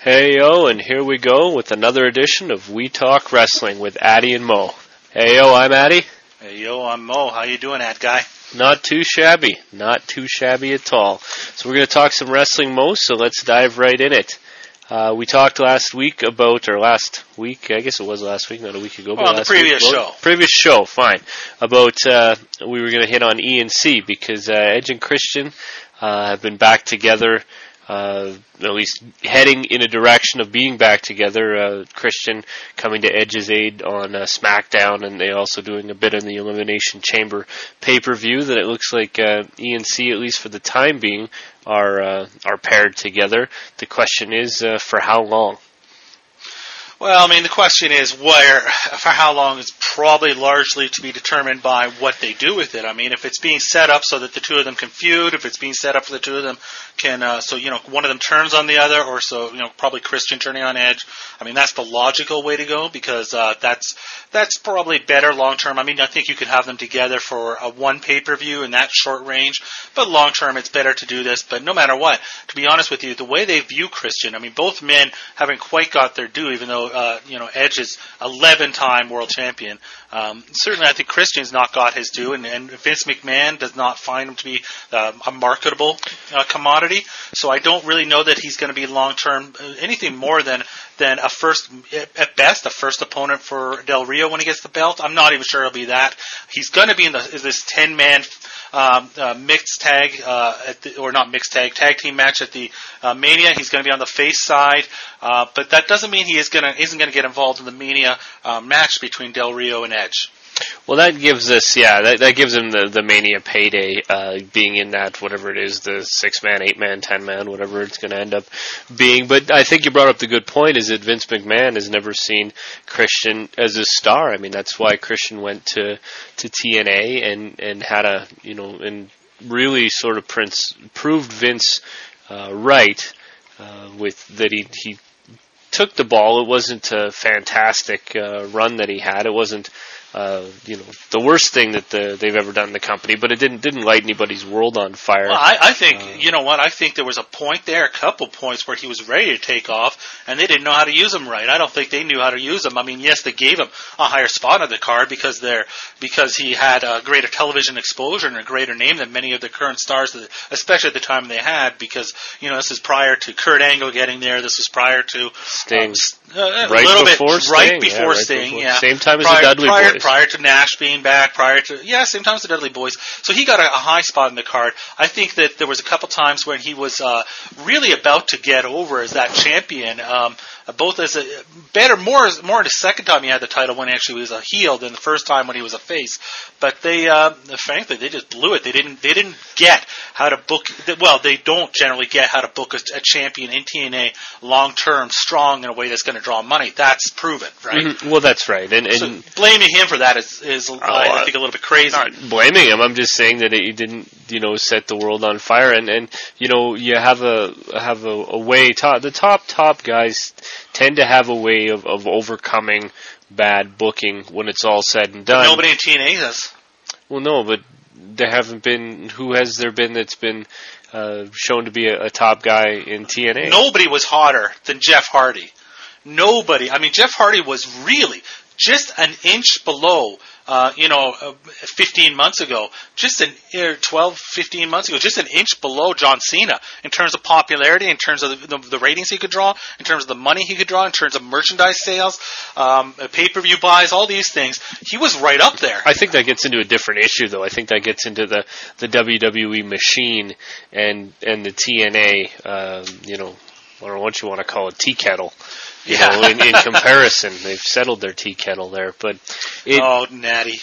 Hey yo, and here we go with another edition of We Talk Wrestling with Addy and Mo. Hey yo, I'm Addy. Hey yo, I'm Mo. How you doing, Ad Guy? Not too shabby at all. So we're going to talk some wrestling, Mo, so let's dive right in it. We talked last week, I guess it was last week, not a week ago. Well, the Previous show, fine. About, we were going to hit on E&C because Edge and Christian have been back together, at least heading in a direction of being back together. Christian coming to Edge's aid on SmackDown, and they also doing a bit in the Elimination Chamber pay-per-view. That it looks like E&C, at least for the time being, are paired together. The question is, for how long? Well, I mean, the question is for how long is probably largely to be determined by what they do with it. I mean, if it's being set up so that the two of them can feud, if it's being set up for the two of them can, one of them turns on the other, or probably Christian turning on Edge. I mean, that's the logical way to go because that's probably better long term. I mean, I think you could have them together for a one pay-per-view in that short range, but long term it's better to do this. But no matter what, to be honest with you, the way they view Christian, I mean, both men haven't quite got their due, even though Edge is 11-time world champion. Certainly, I think Christian's not got his due, and Vince McMahon does not find him to be a marketable commodity. So I don't really know that he's going to be long-term anything more than at best, a first opponent for Del Rio when he gets the belt. I'm not even sure he'll be that. He's going to be in this 10-man mixed tag, tag team match at the Mania. He's going to be on the face side, but that doesn't mean he isn't going to get involved in the Mania match between Del Rio and Edge. Well, that gives us, that gives him the Mania payday, being in that, whatever it is, the 6-man, 8-man, 10-man, whatever it's going to end up being. But I think you brought up the good point, is that Vince McMahon has never seen Christian as a star. I mean, that's why Christian went to TNA and had and really sort of proved Vince right, with that he took the ball. It wasn't a fantastic run that he had. It wasn't the worst thing that they've ever done in the company, but it didn't light anybody's world on fire. Well, I think, I think there was a point there, a couple points where he was ready to take off, and they didn't know how to use him right. I don't think they knew how to use him. I mean, yes, they gave him a higher spot on the card because he had a greater television exposure and a greater name than many of the current stars, especially at the time they had, because, this is prior to Kurt Angle getting there. This was prior to Sting. Right before Sting. Same time as the Dudley Boys. Prior to Nash being back, same time as the Dudley Boys. So he got a high spot in the card. I think that there was a couple times when he was really about to get over as that champion, both as more in the second time he had the title when he actually was a heel than the first time when he was a face. But they, frankly, they just blew it. They didn't get how to book. Well, they don't generally get how to book a champion in TNA long term, strong in a way that's going to draw money. That's proven, right? Mm-hmm. Well, that's right. And so blaming him for that is I think a little bit crazy. Not blaming him. I'm just saying that he didn't, set the world on fire. And you have a way. The top guys tend to have a way of overcoming bad booking when it's all said and done. But nobody in TNA does. Well, no, but there haven't been. Who has there been that's been shown to be a top guy in TNA? Nobody was hotter than Jeff Hardy. Nobody. I mean, Jeff Hardy was really just an inch below, 15 months ago, 15 months ago, just an inch below John Cena in terms of popularity, in terms of the ratings he could draw, in terms of the money he could draw, in terms of merchandise sales, pay-per-view buys, all these things. He was right up there. I think that gets into a different issue, though. I think that gets into the WWE machine and the TNA, I don't know what you want to call it, tea kettle. In comparison, they've settled their tea kettle there, but natty.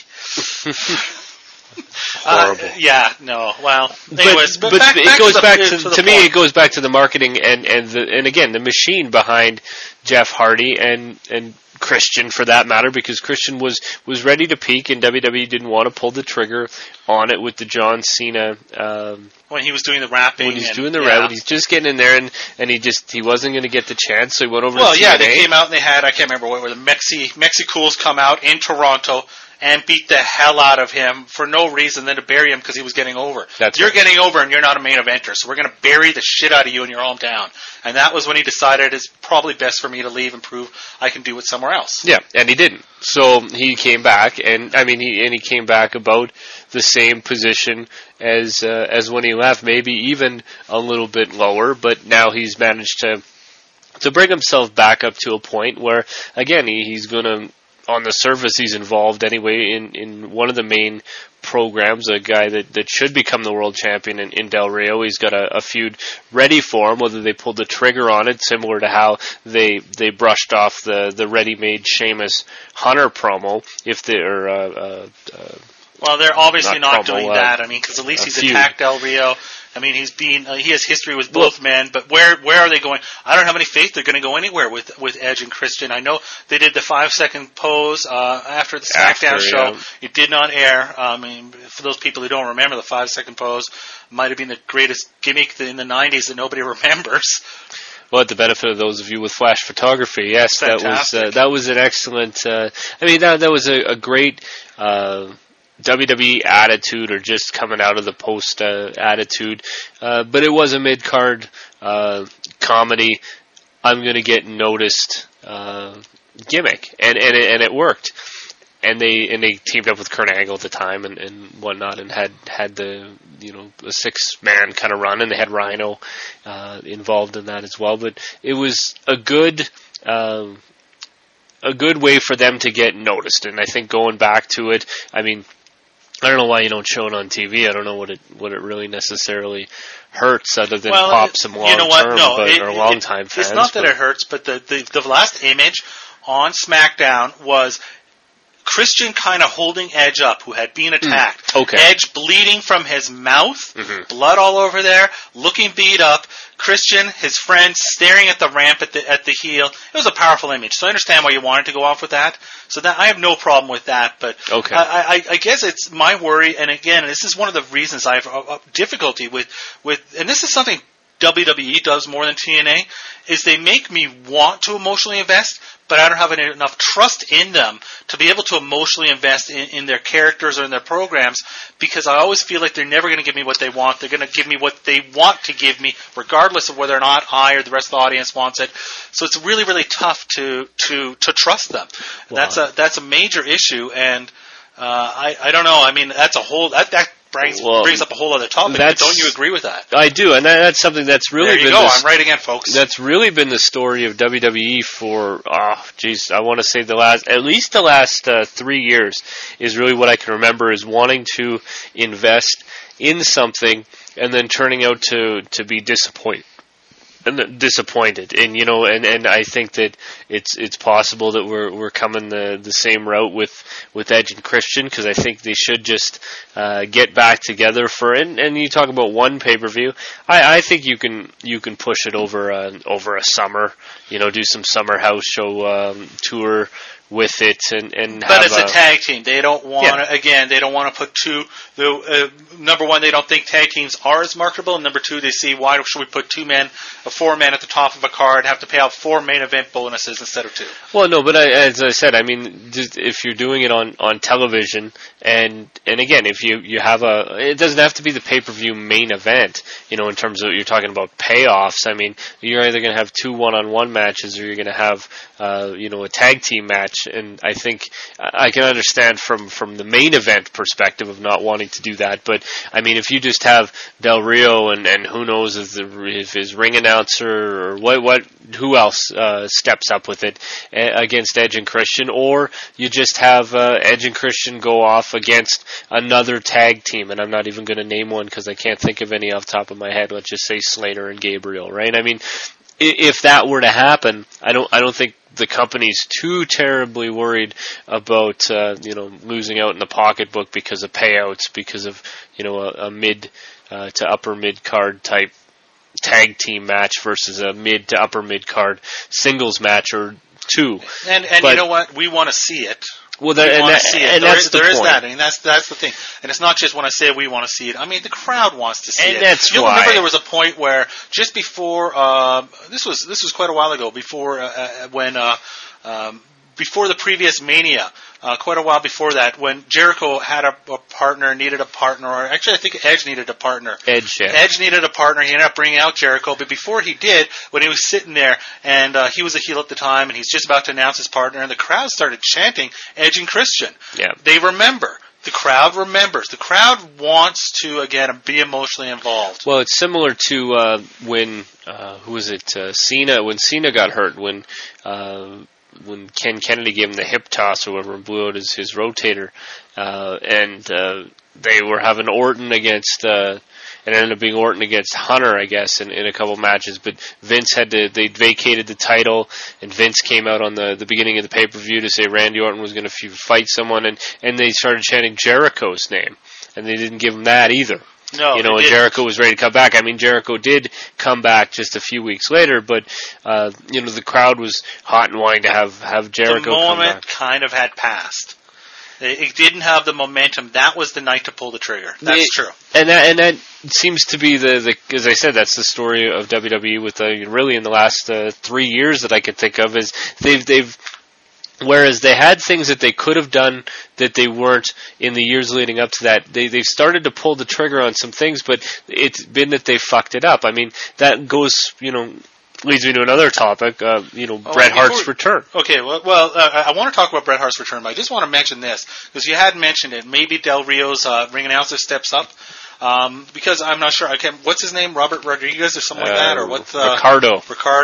Horrible. Well, anyways, but it goes back to me. It goes back to the marketing and again the machine behind Jeff Hardy and Christian, for that matter, because Christian was ready to peak, and WWE didn't want to pull the trigger on it with the John Cena. When he was doing the rapping. When he's doing the rap, he's just getting in there, and he wasn't going to get the chance, so he went over to TNA. Well, they came out and they had, I can't remember what were the Mexi Cools come out in Toronto and beat the hell out of him for no reason than to bury him because he was getting over. You're right. getting over and you're not a main eventer, so we're going to bury the shit out of you in your hometown. And that was when he decided it's probably best for me to leave and prove I can do it somewhere else. Yeah, and he didn't. So he came back, and I mean, he came back about the same position as when he left, maybe even a little bit lower. But now he's managed to bring himself back up to a point where, again, he's going to, on the surface, he's involved anyway in one of the main programs, a guy that should become the world champion in Del Rio. He's got a feud ready for him, whether they pulled the trigger on it, similar to how they brushed off the ready-made Sheamus Hunter promo, if they're... well, they're obviously not doing that. I mean, because at least he's attacked Del Rio. I mean, he has history with both men, but where are they going? I don't have any faith they're going to go anywhere with Edge and Christian. I know they did the 5-second pose after the SmackDown show. Yeah. It did not air. I mean, for those people who don't remember, the 5-second pose might have been the greatest gimmick in the 90s that nobody remembers. Well, at the benefit of those of you with flash photography, yes, fantastic. that was an excellent. I mean, that was a great. WWE attitude, or just coming out of the post attitude, but it was a mid-card comedy. I'm going to get noticed gimmick, and it worked. And they teamed up with Kurt Angle at the time and whatnot, and had the a 6-man kind of run, and they had Rhino involved in that as well. But it was a good way for them to get noticed, and I think going back to it, I mean, I don't know why you don't show it on TV. I don't know what it really necessarily hurts, other than pop some long-time fans. It's not that it hurts, but the last image on SmackDown was Christian kind of holding Edge up, who had been attacked. Okay. Edge bleeding from his mouth, blood all over there, looking beat up. Christian, his friend, staring at the ramp at the heel. It was a powerful image, so I understand why you wanted to go off with that. So that I have no problem with that, but okay. I guess it's my worry, and again, this is one of the reasons I have difficulty with, and this is something WWE does more than TNA, is they make me want to emotionally invest, but I don't have enough trust in them to be able to emotionally invest in their characters or in their programs, because I always feel like they're never going to give me what they want. They're going to give me what they want to give me, regardless of whether or not I or the rest of the audience wants it. So it's really, really tough to trust them. Wow. That's a major issue, and I don't know. I mean, that's a whole that brings up a whole other topic, but don't you agree with that? I do, and that's something that's really there you go. I'm right again, folks. That's really been the story of WWE for, I want to say at least the last 3 years is really what I can remember, is wanting to invest in something and then turning out to be disappointed. And I think that it's possible that we're coming the same route with Edge and Christian, because I think they should just get back together and you talk about one pay-per-view. I think you can push it over a summer, do some summer house show tour with it, and but it's a tag team. They don't want to. Again, they don't want to put two. Number one, they don't think tag teams are as marketable. And number two, they see, why should we put 4 men at the top of a card, have to pay out 4 main event bonuses instead of 2? Well, no, but as I said, I mean, if you're doing it on television, and again, if you have it doesn't have to be the pay-per-view main event. In terms of, you're talking about payoffs. I mean, you're either going to have 2 one-on-one matches, or you're going to have a tag team match. And I think I can understand from the main event perspective of not wanting to do that. But I mean, if you just have Del Rio and who knows if his ring announcer or who else steps up with it against Edge and Christian, or you just have Edge and Christian go off against another tag team, and I'm not even going to name one because I can't think of any off the top of my head. Let's just say Slater and Gabriel, right? I mean, if that were to happen, I don't think the company's too terribly worried about losing out in the pocketbook because of payouts, because of a mid to upper mid card type tag team match versus a mid to upper mid card singles match or 2. And you know what? We want to see it. Well, there is that. I mean, that's the thing. And it's not just when I say we want to see it. I mean, the crowd wants to see it. And that's You'll why. remember there was a point where just before this was quite a while ago, before the previous Mania, quite a while before that, when Jericho had a partner, needed a partner, or actually I think Edge needed a partner. Edge needed a partner. He ended up bringing out Jericho, but before he did, when he was sitting there, and he was a heel at the time, and he's just about to announce his partner, and the crowd started chanting Edge and Christian. Yeah. They remember. The crowd remembers. The crowd wants to, again, be emotionally involved. Well, it's similar to when, who was it, Cena, when Cena got hurt, when Ken Kennedy gave him the hip toss or whatever and blew out his rotator, and they were having Orton against, it ended up being Orton against Hunter, I guess, in a couple matches, but Vince they vacated the title, and Vince came out on the beginning of the pay-per-view to say Randy Orton was going to fight someone, and they started chanting Jericho's name, and they didn't give him that either. No, and Jericho was ready to come back. I mean, Jericho did come back just a few weeks later, but the crowd was hot and wanting to have Jericho come back. The moment kind of had passed. It didn't have the momentum. That was the night to pull the trigger. That's true. And that seems to be the as I said, that's the story of WWE with really in the last 3 years that I could think of, is they've whereas they had things that they could have done that they weren't in the years leading up to that, they've started to pull the trigger on some things, but it's been that they fucked it up. I mean, that goes, leads me to another topic, Bret Hart's return. Okay, well, I want to talk about Bret Hart's return, but I just want to mention this, because you hadn't mentioned it. Maybe Del Rio's ring announcer steps up. Because I'm not sure. What's his name? Robert Rodriguez or something like that, or what's Ricardo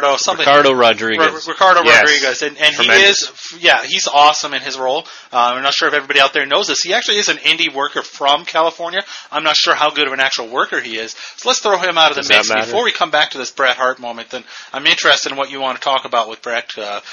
Rodriguez. Ricardo Rodriguez, and he is, he's awesome in his role. I'm not sure if everybody out there knows this. He actually is an indie worker from California. I'm not sure how good of an actual worker he is. So let's throw him out of the mix before we come back to this Bret Hart moment. Then I'm interested in what you want to talk about with Bret.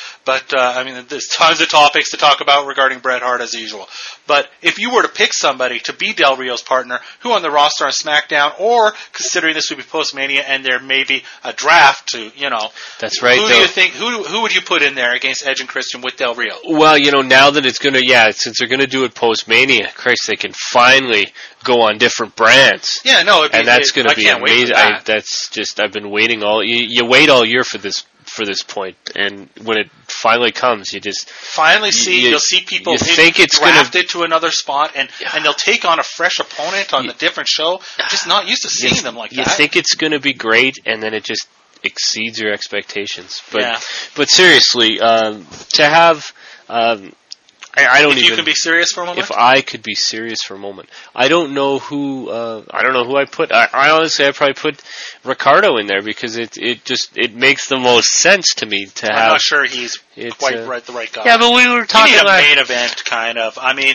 There's tons of topics to talk about regarding Bret Hart as usual. But if you were to pick somebody to be Del Rio's partner, who on the roster on SmackDown, or considering this would be post-Mania and there may be a draft to, That's right. Who do you think, who would you put in there against Edge and Christian with Del Rio? Well, now that it's going to, since they're going to do it post-Mania, Christ, they can finally go on different brands. Yeah, no, that's going to be amazing. I've been waiting you wait all year for this point, and when it finally comes, you just you'll see people drafted to another spot, and they'll take on a fresh opponent on a different show. Just not used to seeing them like that. You think it's going to be great, and then it just exceeds your expectations. But seriously, to have. I don't if you can be serious for a moment? If I could be serious for a moment. I don't know who I put. I honestly, I'd probably put Ricardo in there because it makes the most sense to me to have. I'm not sure he's quite the right guy. Yeah, but we were talking about main event kind of. I mean,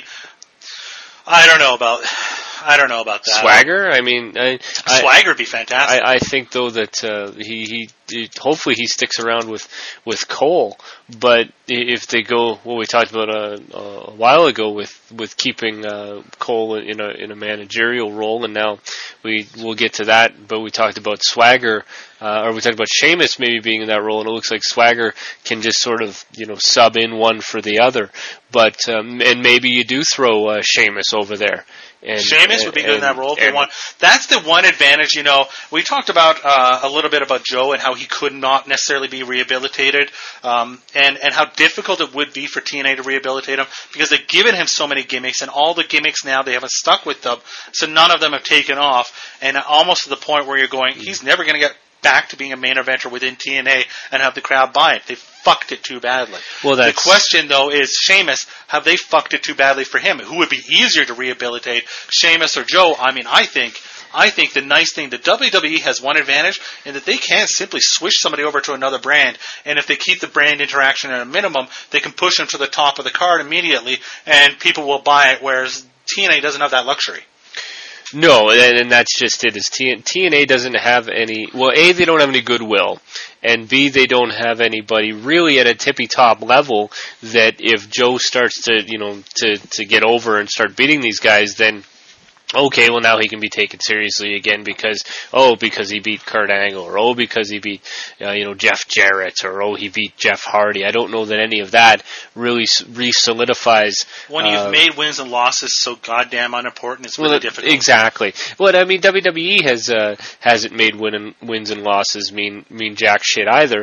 I don't know about that. Swagger? I mean, Swagger would be fantastic. I think though that he hopefully he sticks around with Cole. But if they go what we talked about a while ago with keeping Cole in a managerial role, and now we'll get to that. But we talked about Swagger, or we talked about Sheamus maybe being in that role, and it looks like Swagger can just sort of sub in one for the other. But and maybe you do throw Sheamus over there. Sheamus would be good in that role. That's the one advantage. We talked about a little bit about Joe and how he could not necessarily be rehabilitated, and how difficult it would be for TNA to rehabilitate him because they've given him so many gimmicks, and all the gimmicks now they haven't stuck with them, so none of them have taken off, and almost to the point where you're going, he's never going to get back to being a main eventer within TNA and have the crowd buy it. They fucked it too badly. Well, the question, though, is Sheamus, have they fucked it too badly for him? Who would be easier to rehabilitate, Sheamus or Joe? I mean, I think the nice thing, the WWE has one advantage in that they can simply switch somebody over to another brand, and if they keep the brand interaction at a minimum, they can push them to the top of the card immediately, and people will buy it, whereas TNA doesn't have that luxury. No, and that's just it. Is TNA doesn't have any. Well, A, they don't have any goodwill, and B, they don't have anybody really at a tippy top level that if Joe starts to to get over and start beating these guys, then okay, well now he can be taken seriously again because he beat Kurt Angle, or because he beat Jeff Jarrett, or he beat Jeff Hardy. I don't know that any of that really re-solidifies. When you've made wins and losses so goddamn unimportant, it's really difficult. Exactly. Well, I mean, WWE hasn't made wins and losses mean jack shit either.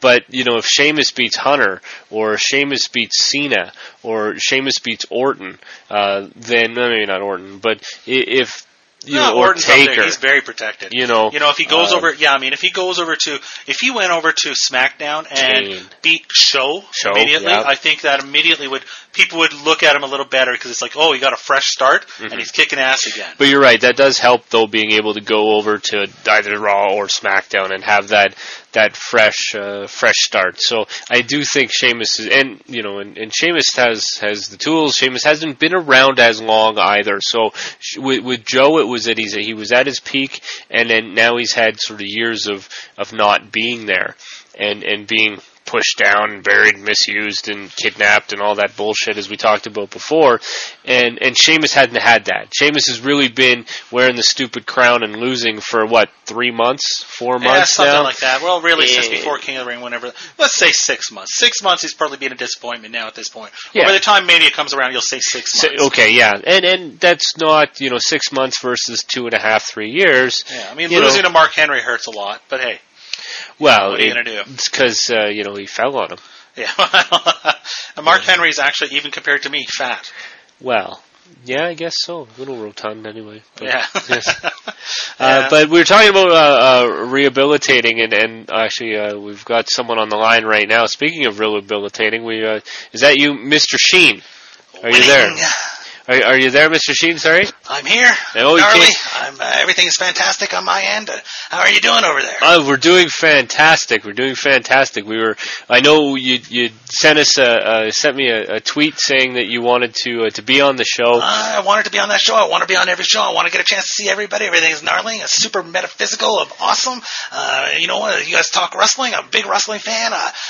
But, if Sheamus beats Hunter, or Sheamus beats Cena, or Sheamus beats Orton, then, maybe not Orton, but if... or Taker. He's very protected. If he goes if he went over to SmackDown and beat Show immediately, yep. I think that immediately people would look at him a little better because it's like, oh, he got a fresh start and he's kicking ass again. But you're right, that does help though, being able to go over to either Raw or SmackDown and have that fresh start. So I do think Sheamus is, and Sheamus has the tools. Sheamus hasn't been around as long either. So with Joe, it was that he was at his peak, and then now he's had sort of years of not being there and being pushed down and buried, misused, and kidnapped, and all that bullshit as we talked about before. And Sheamus hadn't had that. Sheamus has really been wearing the stupid crown and losing for 3 months, 4 months something now? like that. Well, really, since before King of the Ring, whenever. Let's say 6 months. 6 months, he's probably been a disappointment now at this point. Yeah. By the time Mania comes around, you'll say 6 months. Okay, yeah, and that's not 6 months versus 2.5, 3 years. Yeah, losing to Mark Henry hurts a lot, but hey. Well, what are you going to do? It's because, he fell on him. Yeah. And Mark Henry's actually, even compared to me, fat. Well, yeah, I guess so. A little rotund anyway. But, yeah. Yes. But we were talking about rehabilitating, and actually we've got someone on the line right now. Speaking of rehabilitating, is that you, Mr. Sheen? Are you there? Are you there, Mr. Sheen? Sorry? I'm here. Oh, everything is fantastic on my end. How are you doing over there? We're doing fantastic. I know you sent me a tweet saying that you wanted to be on the show. I wanted to be on that show. I want to be on every show. I want to get a chance to see everybody. Everything is gnarly, super metaphysical, awesome. You guys talk wrestling. I'm a big wrestling fan.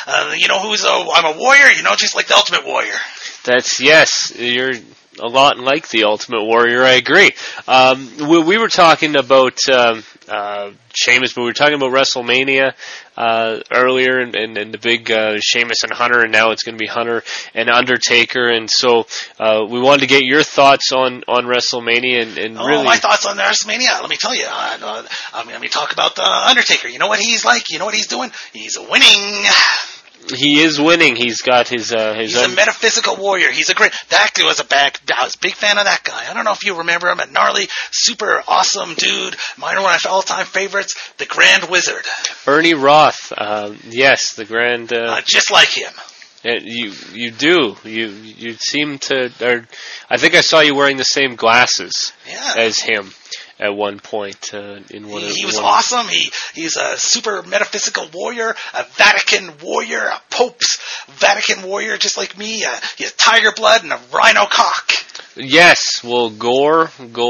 I'm a warrior. Just like the Ultimate Warrior. Yes, you're a lot like the Ultimate Warrior. I agree. We were talking about Sheamus, but we were talking about WrestleMania earlier, and the big Sheamus and Hunter, and now it's going to be Hunter and Undertaker. And so we wanted to get your thoughts on WrestleMania and really. My thoughts on WrestleMania. Let me tell you. Let me talk about Undertaker. You know what he's like. You know what he's doing. He's winning. He is winning. He's got his. He's a metaphysical warrior. He's a great. That dude was I was a big fan of that guy. I don't know if you remember him. A gnarly, super awesome dude. One of my all-time favorites, the Grand Wizard. Ernie Roth. Yes, the Grand. Just like him. You do. You seem to. I think I saw you wearing the same glasses as him. At one point, he was awesome. He's a super metaphysical warrior, a Vatican warrior, a Pope's Vatican warrior, just like me. He has tiger blood and a rhino cock. Yes, well, gore.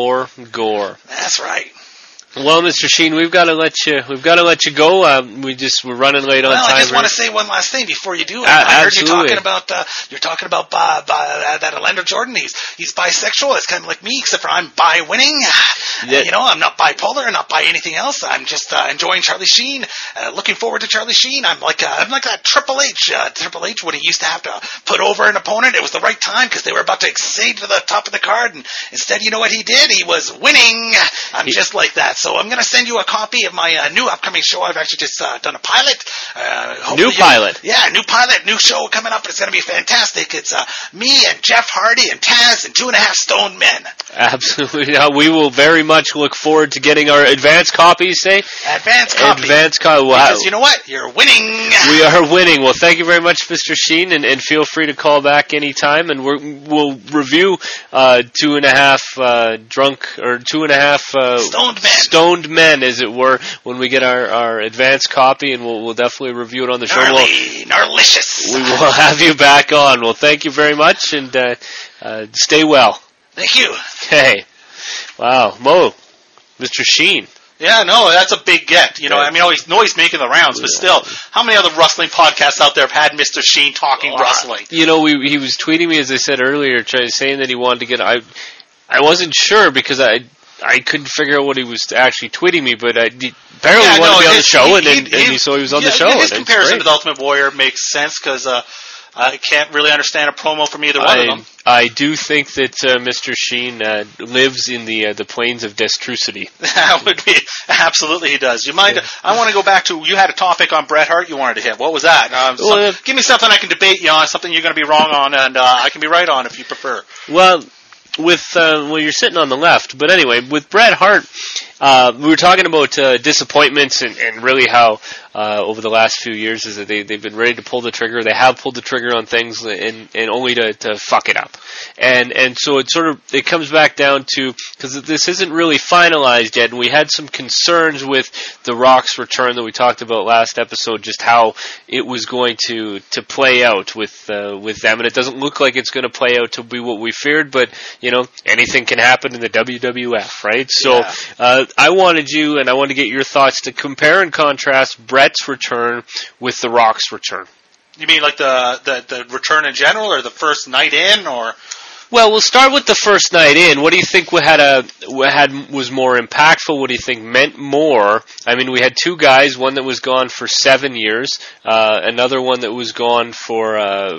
That's right. Well, Mr. Sheen, we've got to let you go. We're running late on time. I just want to say one last thing before you do. I heard you talking about that Orlando Jordan. He's bisexual. It's kind of like me, except for I'm bi-winning. I'm not bipolar, not by anything else. I'm just enjoying Charlie Sheen. Looking forward to Charlie Sheen. I'm like that Triple H. Triple H, when he used to have to put over an opponent, it was the right time because they were about to exceed to the top of the card, and instead, you know what he did? He was winning. I'm just like that. So I'm going to send you a copy of my new upcoming show. I've actually just done a pilot. New pilot? Yeah, new pilot, new show coming up. It's going to be fantastic. It's me and Jeff Hardy and Taz and 2.5 Stone Men. Absolutely. We will very much look forward to getting our advance copies, say? Advance copy. Because you know what? You're winning. We are winning. Well, thank you very much, Mr. Sheen, and feel free to call back anytime, and we'll review 2.5 drunk, or 2.5 stoned men, as it were, when we get our advance copy, and we'll definitely review it on the show. Gnarlicious. We will have you back on. Well, thank you very much, and stay well. Thank you. Hey. Wow. Mo. Mr. Sheen. Yeah, no, that's a big get. He's making the rounds, but still, how many other wrestling podcasts out there have had Mr. Sheen talking wrestling? He was tweeting me, as I said earlier, saying that he wanted to get. I wasn't sure because I couldn't figure out what he was actually tweeting me, but apparently he wanted to be on the show, and so he was on the show. His comparison to the Ultimate Warrior makes sense because I can't really understand a promo from either one of them. I do think that Mr. Sheen lives in the plains of Destrucity. That would be absolutely he does. You mind? Yeah. I want to go back to you had a topic on Bret Hart you wanted to hit. What was that? Give me something I can debate you on, something you're going to be wrong on, and I can be right on if you prefer. Well, you're sitting on the left, but anyway, with Bret Hart, we were talking about disappointments and really how over the last few years is that they've been ready to pull the trigger. They have pulled the trigger on things and only to fuck it up. And so it comes back down to, because this isn't really finalized yet, and we had some concerns with The Rock's return that we talked about last episode, just how it was going to play out with them, and it doesn't look like it's going to play out to be what we feared, but anything can happen in the WWF, right? So I wanted you, and I wanted to get your thoughts to compare and contrast Bret's return with The Rock's return. You mean like the return in general, or the first night in, or? Well, we'll start with the first night in. What do you think was more impactful? What do you think meant more? I mean, we had two guys, one that was gone for 7 years, another one that was gone for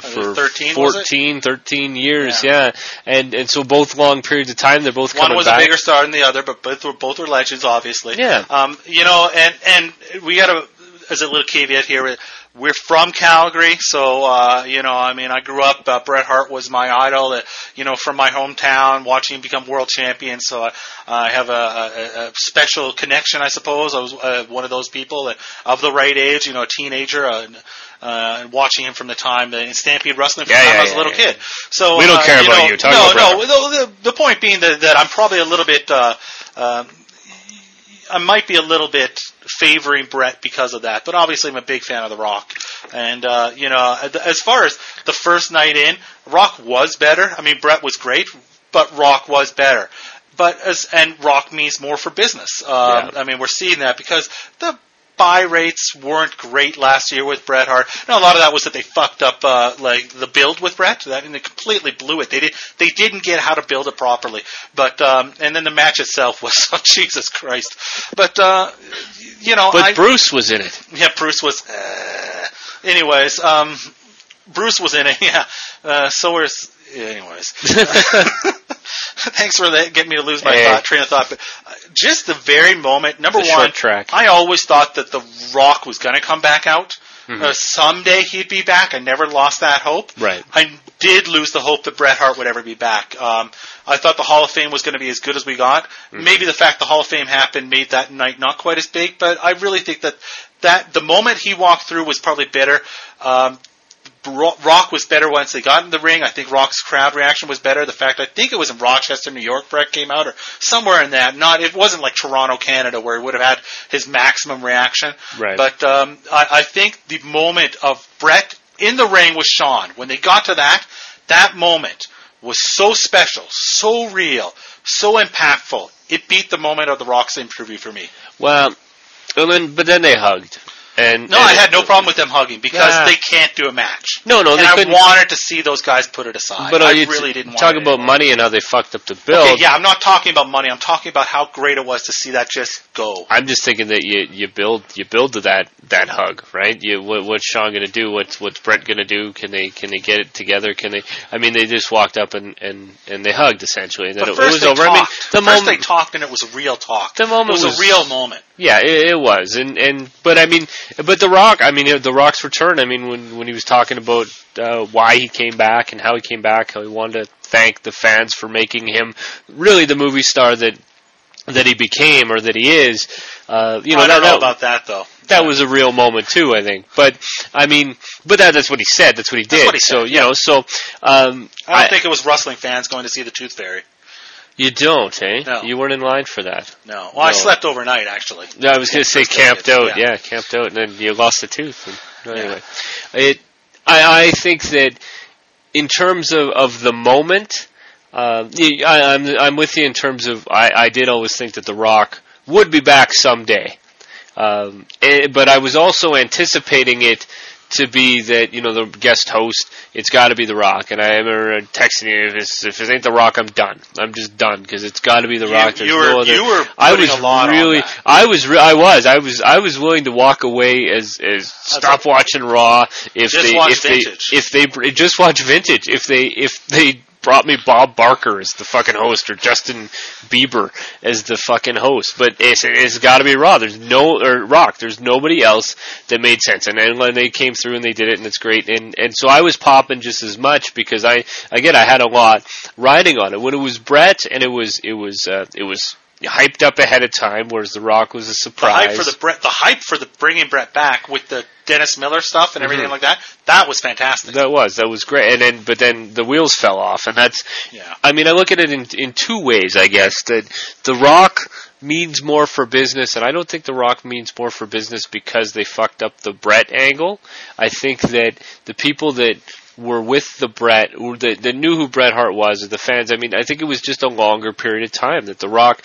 13 years, yeah. And so both long periods of time, they're both coming back. One was a bigger star than the other, but both were legends, obviously. Yeah. And we got to, as a little caveat here, we're from Calgary, so, I grew up, Bret Hart was my idol, from my hometown, watching him become world champion, so I have a special connection, I suppose. I was one of those people of the right age, a teenager, watching him from the time in Stampede Wrestling from the time I was a little kid. So we don't care about you. The point being that I'm probably a little bit, I might be a little bit favoring Bret because of that, but obviously I'm a big fan of The Rock. And, as far as the first night in, Rock was better. I mean, Bret was great, but Rock was better. And Rock means more for business. I mean, we're seeing that because the buy rates weren't great last year with Bret Hart. Now, a lot of that was that they fucked up the build with Bret. They completely blew it. They didn't get how to build it properly. But and then the match itself was Jesus Christ. But Bruce was in it. Yeah, Bruce was. Anyways, Bruce was in it. Yeah. So was. Anyways. Thanks for getting me to lose my train of thought. But just the very moment, number one, I always thought that The Rock was going to come back out. Mm-hmm. Someday he'd be back. I never lost that hope. Right. I did lose the hope that Bret Hart would ever be back. I thought the Hall of Fame was going to be as good as we got. Mm-hmm. Maybe the fact the Hall of Fame happened made that night not quite as big, but I really think that the moment he walked through was probably better. Rock was better once they got in the ring. I think Rock's crowd reaction was better. The fact, I think it was in Rochester, New York, Bret came out, or somewhere in that. It wasn't like Toronto, Canada, where he would have had his maximum reaction. Right. But I think the moment of Bret in the ring with Shawn, when they got to that moment was so special, so real, so impactful. It beat the moment of the Rock's interview for me. Well, but then they hugged. I had no problem with them hugging because they can't do a match. No, and I wanted to see those guys put it aside. But I really didn't want to talk about money and how they fucked up the build. Okay, yeah, I'm not talking about money. I'm talking about how great it was to see that just go. I'm just thinking that you build to that hug, right? What's Shawn going to do? What's Bret going to do? Can they get it together? Can they? I mean, they just walked up and they hugged essentially, and then it was over. First they talked, and it was a real talk. The moment was a real moment. Yeah, it was, but The Rock, I mean, The Rock's return, I mean, when he was talking about why he came back and how he came back, how he wanted to thank the fans for making him really the movie star that he became or that he is. I don't know about that, though. That was a real moment, too, I think. But, I mean, that's what he said. That's what he did. That's what he said, I don't think it was wrestling fans going to see the Tooth Fairy. You don't, eh? No. You weren't in line for that. No. Well, I slept overnight, actually. Yeah, I was going to say camped out. Yeah, camped out, and then you lost a tooth. Anyway, I think that in terms of the moment, I'm with you in terms of I did always think that The Rock would be back someday, but I was also anticipating it to be that, the guest host, it's got to be The Rock. And I remember texting you, if it ain't The Rock, I'm done. I'm just done because it's got to be The Rock. You were putting a lot on that. I was willing to walk away as stop watching Raw if they just watch Vintage. If they brought me Bob Barker as the fucking host or Justin Bieber as the fucking host. But it's got to be Raw. Rock. There's nobody else that made sense. And then they came through and they did it, and it's great. And so I was popping just as much because I had a lot riding on it. When it was Brett and it was hyped up ahead of time, whereas The Rock was a surprise. The hype for the bringing Brett back with the Dennis Miller stuff and everything like that was fantastic. That was great. But then the wheels fell off, and that's. Yeah. I mean, I look at it in two ways, I guess. That The Rock means more for business, and I don't think The Rock means more for business because they fucked up the Brett angle. I think that the people that were with the Bret, that knew who Bret Hart was, or the fans. I mean, I think it was just a longer period of time that The Rock.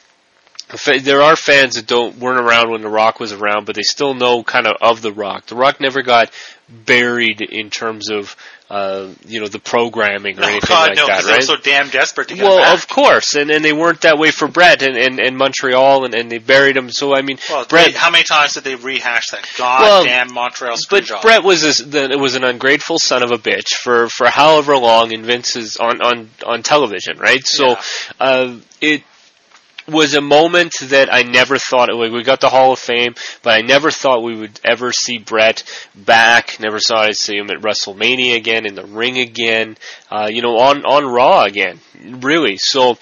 There are fans that weren't around when The Rock was around, but they still know kind of The Rock. The Rock never got buried in terms of the programming or anything like that, right? They were so damn desperate to get him back. Well, of course, and they weren't that way for Bret and Montreal, and they buried him. So I mean, Bret. How many times did they rehash that goddamn Montreal screw job? But Bret was an ungrateful son of a bitch for however long in Vince's on television, right? So it was a moment that I never thought we got the Hall of Fame, but I never thought we would ever see Bret back. Never thought I'd see him at WrestleMania again, in the ring again, on Raw again. Really. So,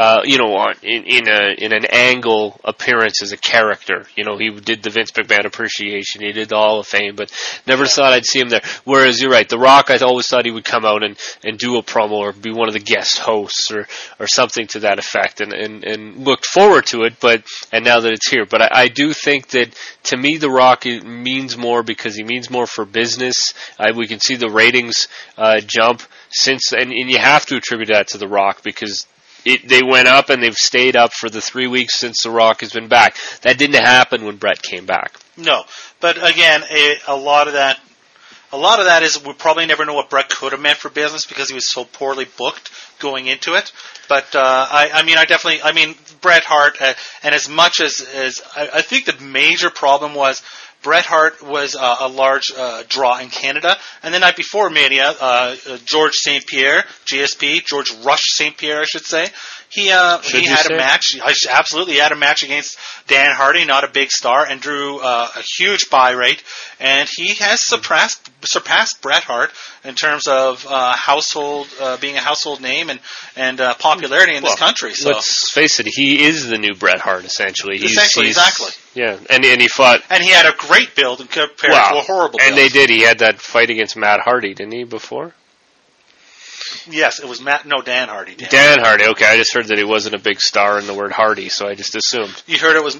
in an angle appearance as a character. He did the Vince McMahon appreciation, he did the Hall of Fame, but never thought I'd see him there. Whereas you're right, The Rock, I always thought he would come out and do a promo or be one of the guest hosts or something to that effect, and looked forward to it, and now that it's here. But I do think that, to me, The Rock means more because he means more for business. We can see the ratings jump since, and you have to attribute that to The Rock because they went up and they've stayed up for the 3 weeks since The Rock has been back. That didn't happen when Bret came back. No, but again, a lot of that is we probably never know what Bret could have meant for business because he was so poorly booked going into it. But I mean, Bret Hart, and as much as I think the major problem was Bret Hart was a large draw in Canada, and the night before Mania, George St. Pierre, GSP, George Rush St. Pierre, I should say. He had a match. Absolutely, he had a match against Dan Hardy, not a big star, and drew a huge buy rate. And he has surpassed Bret Hart in terms of being a household name and popularity in this country. So let's face it, he is the new Bret Hart, essentially. Exactly. Yeah, and he fought, and he had a great build compared to a horrible build. And they did. He had that fight against Matt Hardy, didn't he? Before. Yes, it was Dan Hardy. Dan Hardy, okay. I just heard that he wasn't a big star in the word Hardy, so I just assumed. You heard it was...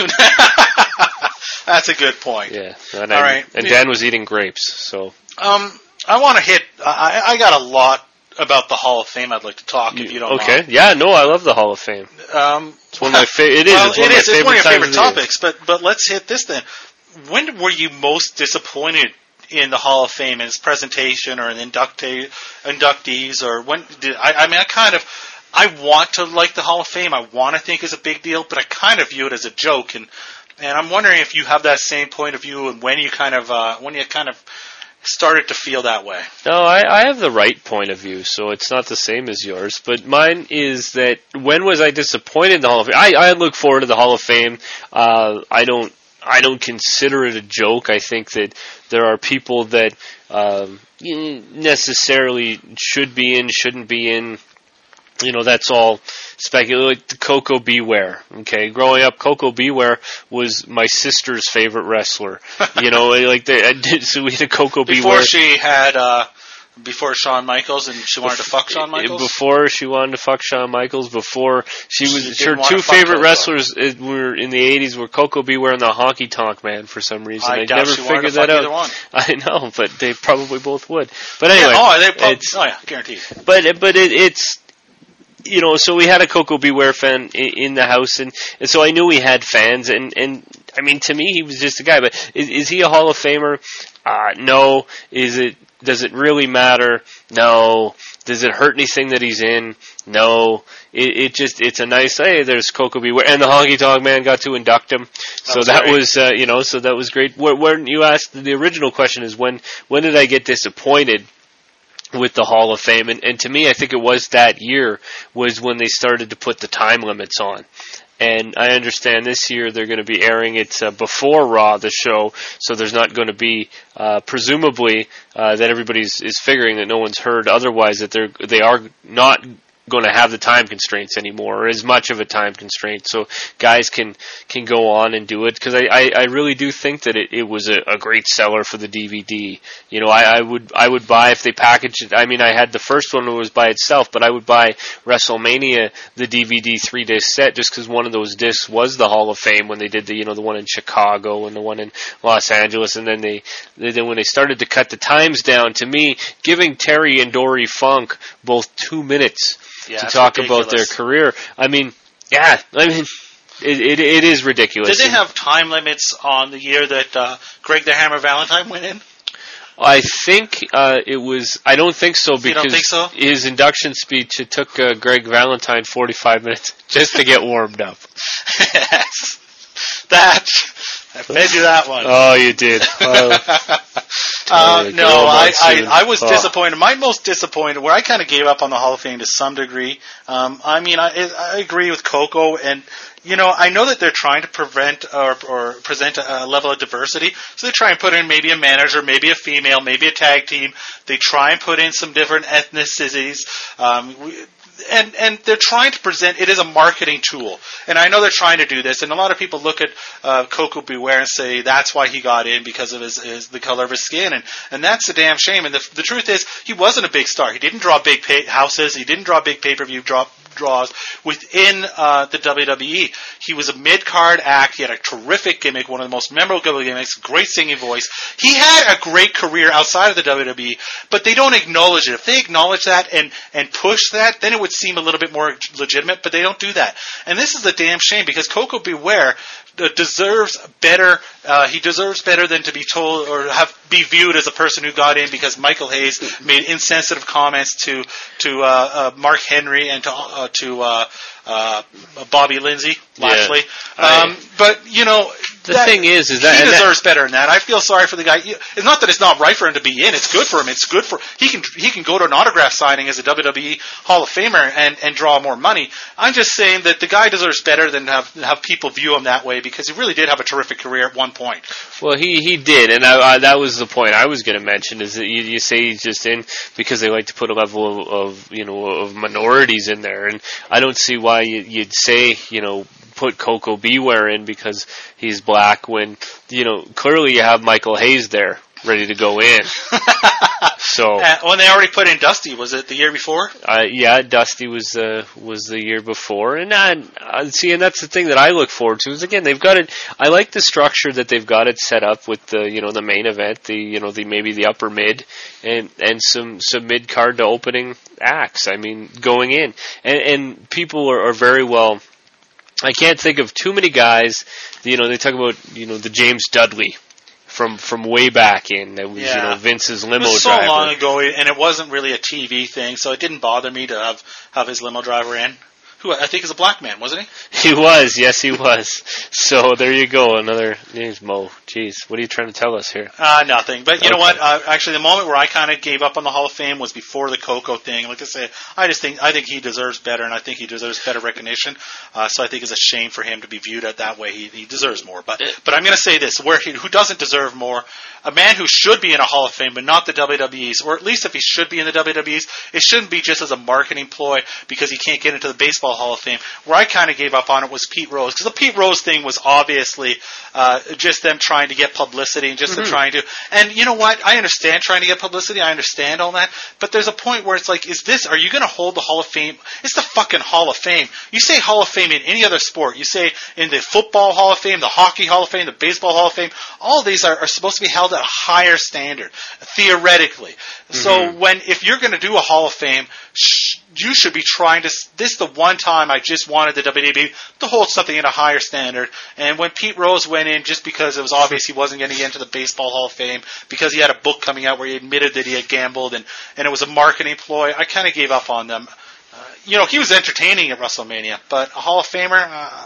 That's a good point. Yeah. All right. And Dan was eating grapes, so... I want to hit... I got a lot about the Hall of Fame I'd like to talk, if you don't mind. Okay. Yeah, no, I love the Hall of Fame. It's one of my favorite... It's one of your favorite topics, but let's hit this then. When were you most disappointed in the Hall of Fame, in its presentation, or in inductees, or when did I want to like the Hall of Fame. I want to think it's a big deal, but I kind of view it as a joke, and I'm wondering if you have that same point of view, and when you kind of started to feel that way. No, I have the right point of view, so it's not the same as yours. But mine is that when was I disappointed in the Hall of Fame? I look forward to the Hall of Fame. I don't consider it a joke. I think that there are people that necessarily should be in, shouldn't be in. That's all speculative. Like Coco Beware. Okay, growing up, Coco Beware was my sister's favorite wrestler. So we had a Coco Beware. Before Shawn Michaels, and she wanted to fuck Shawn Michaels? Before she wanted to fuck Shawn Michaels, before her two favorite wrestlers were in the 80s were Coco Beware and the Honky Tonk Man for some reason. I never figured that out. One. I know, but they probably both would. But anyway. Guaranteed. But it's... so we had a Coco Beware fan in the house, and so I knew we had fans, and I mean, to me, he was just a guy. But is he a Hall of Famer? No. Does it really matter? No. Does it hurt anything that he's in? No. It's a nice, hey, there's Coco Beware. And the Honky Tonk Man got to induct him. So that was great. When you asked, the original question is when did I get disappointed? with the Hall of Fame. And to me, I think it was that year was when they started to put the time limits on. And I understand this year they're going to be airing it before Raw, the show, so there's not going to be, presumably, that everybody's is figuring that no one's heard otherwise, that they are not going to have the time constraints anymore, or as much of a time constraint, so guys can go on and do it, because I really do think that it was a great seller for the DVD. You know, I would buy, if they packaged it, I mean, I had the first one that was by itself, but I would buy WrestleMania, the DVD 3-disc set, just because one of those discs was the Hall of Fame when they did the one in Chicago and the one in Los Angeles, and then when they started to cut the times down, to me, giving Terry and Dory Funk both 2 minutes to talk about their career. I mean, it is ridiculous. Did they have time limits on the year that Greg the Hammer Valentine went in? I think it was. I don't think so, because you don't think so? His induction speech, it took Greg Valentine 45 minutes just to get warmed up. I fed you that one. Oh, you did. No, I was disappointed. My most disappointed, where I kind of gave up on the Hall of Fame to some degree. I mean, I agree with Coco, and you know, I know that they're trying to prevent or present a level of diversity, so they try and put in maybe a manager, maybe a female, maybe a tag team. They try and put in some different ethnicities. And they're trying to present it as a marketing tool. And I know they're trying to do this. And a lot of people look at Coco Beware and say that's why he got in, because of the color of his skin. And that's a damn shame. And the truth is, he wasn't a big star. He didn't draw big houses. He didn't draw big pay-per-view draws within the WWE. He was a mid-card act. He had a terrific gimmick, one of the most memorable gimmicks, great singing voice. He had a great career outside of the WWE, but they don't acknowledge it. If they acknowledge that and push that, then it would seem a little bit more legitimate, but they don't do that. And this is a damn shame, because Coco Beware deserves better. He deserves better than to be told or be viewed as a person who got in because Michael Hayes made insensitive comments to Mark Henry and to Bobby Lindsay, Lashley. But you know, the thing is that he deserves better than that. I feel sorry for the guy. It's not that it's not right for him to be in. It's good for him. It's good for he can go to an autograph signing as a WWE Hall of Famer and draw more money. I'm just saying that the guy deserves better than have people view him that way, because he really did have a terrific career at one point. Well, he did, and that was the point I was going to mention, is that you say he's just in because they like to put a level of minorities in there, and I don't see why you'd say, put Coco Beware in because he's black when, clearly you have Michael Hayes there ready to go in. So when they already put in Dusty, was it the year before? Yeah, Dusty was the year before, and see, and that's the thing that I look forward to is, again, they've got it. I like the structure that they've got it set up with the main event, the maybe the upper mid, and some mid card to opening acts. I mean, going in, and people are very well. I can't think of too many guys. They talk about the James Dudley from way back in. That was Vince's limo driver. It was so long ago, and it wasn't really a TV thing, so it didn't bother me to have his limo driver in. Who I think is a black man, wasn't he? He was, yes, he was. So there you go, another name's Mo. Jeez, what are you trying to tell us here? Nothing. But you know what? Actually, the moment where I kind of gave up on the Hall of Fame was before the Coco thing. Like I say, I think he deserves better, and I think he deserves better recognition. So I think it's a shame for him to be viewed at that way. He deserves more. But I'm going to say this: who doesn't deserve more? A man who should be in a Hall of Fame, but not the WWE's, or at least if he should be in the WWE's, it shouldn't be just as a marketing ploy because he can't get into the Baseball Hall of Fame. Where I kind of gave up on it was Pete Rose, because the Pete Rose thing was obviously just them trying to get publicity and just them trying to. And you know what? I understand trying to get publicity. I understand all that. But there's a point where it's like, are you going to hold the Hall of Fame? It's the fucking Hall of Fame. You say Hall of Fame in any other sport. You say in the Football Hall of Fame, the Hockey Hall of Fame, the Baseball Hall of Fame. All these are supposed to be held at a higher standard, theoretically. So if you're going to do a Hall of Fame, you should be trying to. This is the one time I just wanted the WWE to hold something at a higher standard. And when Pete Rose went in, just because it was obvious he wasn't going to get into the Baseball Hall of Fame, because he had a book coming out where he admitted that he had gambled, and it was a marketing ploy, I kind of gave up on them. He was entertaining at WrestleMania, but a Hall of Famer.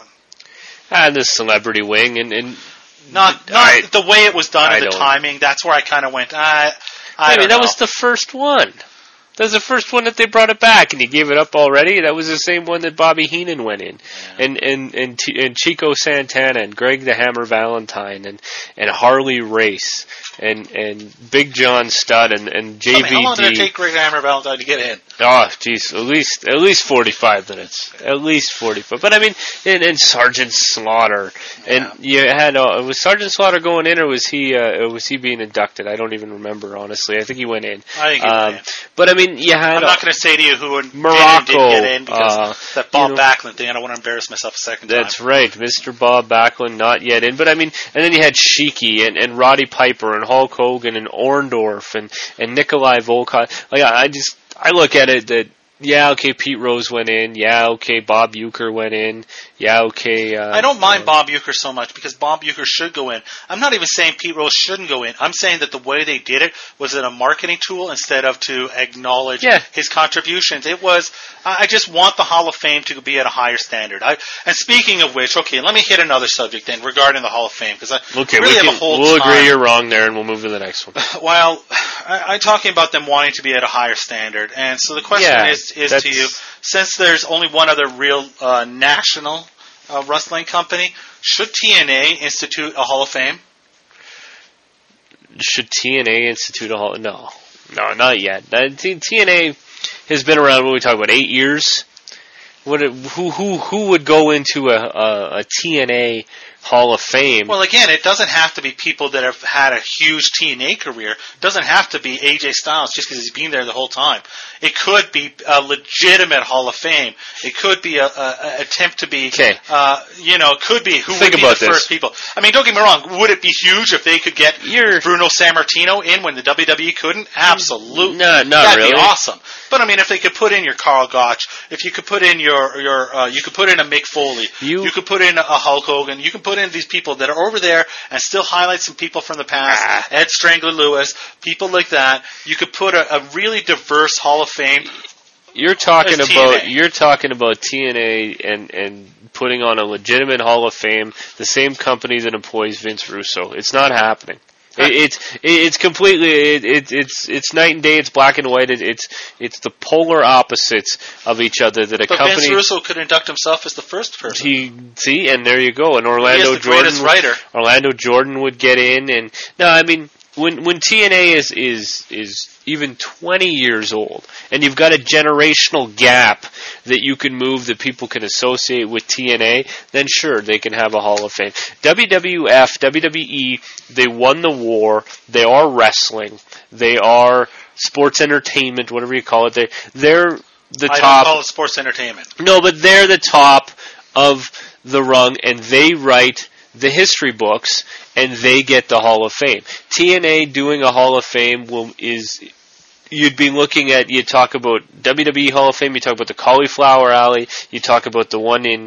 And the celebrity wing, and not the way it was done and the timing. That's where I kind of went. I mean, that was the first one. That was the first one that they brought it back, and he gave it up already. That was the same one that Bobby Heenan went in, and Chico Santana and Greg the Hammer Valentine and Harley Race and Big John Studd and JVD. How long did it take Greg the Hammer Valentine to get in? Oh, geez, at least 45 minutes. At least 45. But I mean, and Sergeant Slaughter, and you had was Sergeant Slaughter going in, or was he being inducted? I don't even remember, honestly. I think he went in. I think he went in. But I mean, you had. I'm not going to say to you who Morocco didn't get in because that Bob Backlund thing. I don't want to embarrass myself a second time. That's right, Mr. Bob Backlund not yet in. But I mean, and then you had Sheiky and Roddy Piper and Hulk Hogan and Orndorff and Nikolai Volkov. Like I look at it that. Yeah, okay, Pete Rose went in. Yeah, okay, Bob Uecker went in. Yeah, okay. I don't mind Bob Uecker so much because Bob Uecker should go in. I'm not even saying Pete Rose shouldn't go in. I'm saying that the way they did it was a marketing tool instead of to acknowledge his contributions. It was, I just want the Hall of Fame to be at a higher standard. And speaking of which, okay, let me hit another subject then regarding the Hall of Fame because we'll agree you're wrong there and we'll move to the next one. Well, I'm talking about them wanting to be at a higher standard. And so the question is to you, since there's only one other real national wrestling company, should TNA institute a Hall of Fame? Should TNA institute a Hall? No, not yet. TNA has been around. What we talk about 8 years. Who would go into a TNA Hall of Fame? Well, again, it doesn't have to be people that have had a huge TNA career. It doesn't have to be AJ Styles just because he's been there the whole time. It could be a legitimate Hall of Fame. It could be a attempt to be, it could be who would be the first people. I mean, don't get me wrong. Would it be huge if they could get Bruno Sammartino in when the WWE couldn't? Absolutely. That'd be awesome. But I mean, if they could put in your Carl Gotch, if you could put in you could put in a Mick Foley, you could put in a Hulk Hogan, you can put in these people that are over there and still highlight some people from the past, Ed Strangler Lewis, people like that. You could put a really diverse Hall of Fame. You're talking about TNA and putting on a legitimate Hall of Fame, the same company that employs Vince Russo. It's not happening. It's completely it's night and day. It's black and white. It's the polar opposites of each other. That but Vince Russo could induct himself as the first person. And there you go. And Orlando Jordan would get in. And no, I mean when TNA is even 20 years old, and you've got a generational gap that you can move that people can associate with TNA, then sure, they can have a Hall of Fame. WWF, WWE, they won the war. They are wrestling. They are sports entertainment, whatever you call it. They're the top. I don't call it sports entertainment. No, but they're the top of the rung, and they write the history books, and they get the Hall of Fame. TNA doing a Hall of Fame you'd be looking at, you talk about WWE Hall of Fame, you talk about the Cauliflower Alley, you talk about the one in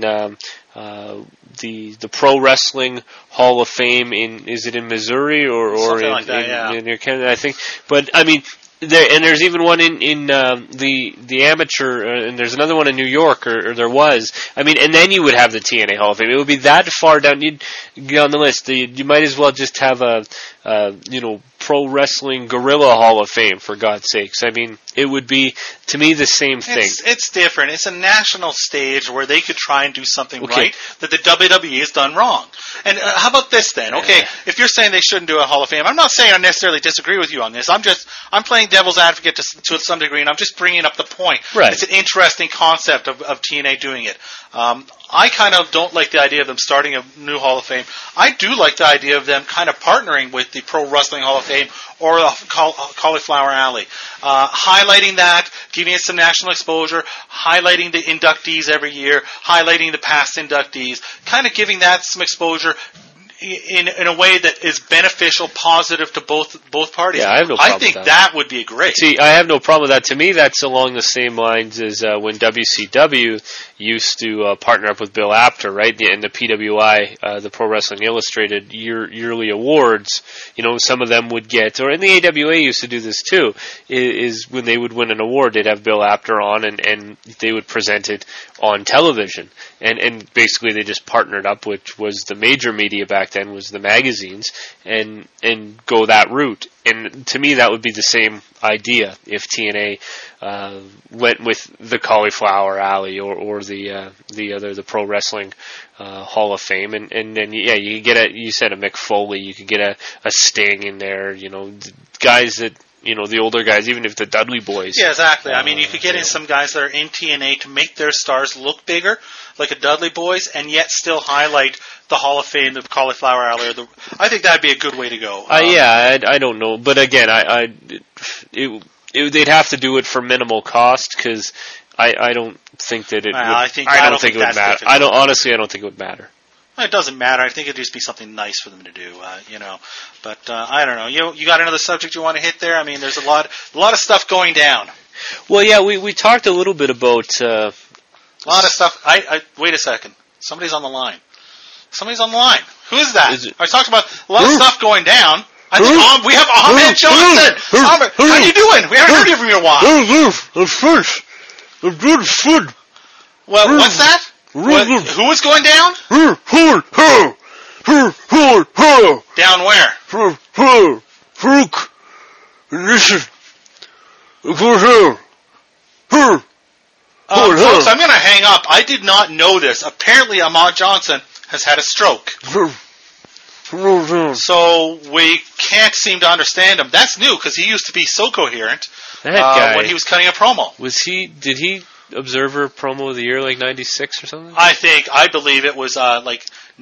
the Pro Wrestling Hall of Fame is it in Missouri or something like that, in Canada, I think. But I mean, there's even one in the amateur, and there's another one in New York, or there was. I mean, and then you would have the TNA Hall of Fame. It would be that far down. You'd get on the list. You might as well just have a Pro Wrestling Guerrilla Hall of Fame, for God's sakes. I mean, it would be, to me, the same thing. It's different. It's a national stage where they could try and do something right that the WWE has done wrong. And how about this then? Okay, if you're saying they shouldn't do a Hall of Fame, I'm not saying I necessarily disagree with you on this. I'm playing devil's advocate to some degree, and I'm just bringing up the point. Right. It's an interesting concept of TNA doing it. I kind of don't like the idea of them starting a new Hall of Fame. I do like the idea of them kind of partnering with the Pro Wrestling Hall of Fame or the Cauliflower Alley. Highlighting that, giving it some national exposure, highlighting the inductees every year, highlighting the past inductees, kind of giving that some exposure in a way that is beneficial, positive to both parties. Yeah, I have no problem with that. That would be great. See, I have no problem with that. To me, that's along the same lines as when WCW used to partner up with Bill Apter, right? And the PWI, the Pro Wrestling Illustrated yearly awards. You know, some of them would get, or in the AWA used to do this too, is when they would win an award, they'd have Bill Apter on, and they would present it on television. And basically they just partnered up, which was the major media back then, was the magazines, and go that route. and to me that would be the same idea if TNA went with the Cauliflower Alley or the Pro Wrestling Hall of Fame, and then you get you said a Mick Foley, you could get a Sting in there, guys that. The older guys, even if the Dudley Boys. Yeah, exactly. I mean, you could get in some guys that are in TNA to make their stars look bigger, like a Dudley Boys, and yet still highlight the Hall of Fame, the Cauliflower Alley. I think that'd be a good way to go. I don't know, but again, they'd have to do it for minimal cost because I don't think that it. I don't think it would matter. I don't think it would matter. It doesn't matter. I think it'd just be something nice for them to do, But I don't know. You got another subject you want to hit there? I mean, there's a lot of stuff going down. Well, yeah, we talked a little bit about a lot of stuff. I wait a second. Somebody's on the line. Who is that? I talked about a lot of stuff going down. I think we have Ahmed Johnson. Ahmed, how you doing? We haven't heard you from you in a while. I'm good food. Well, what's that? Who is going down? Down where? Folks, I'm going to hang up. I did not know this. Apparently, Ahmad Johnson has had a stroke. So we can't seem to understand him. That's new because he used to be so coherent when he was cutting a promo. Did he Observer promo of the year, like 96 or something? I believe it was like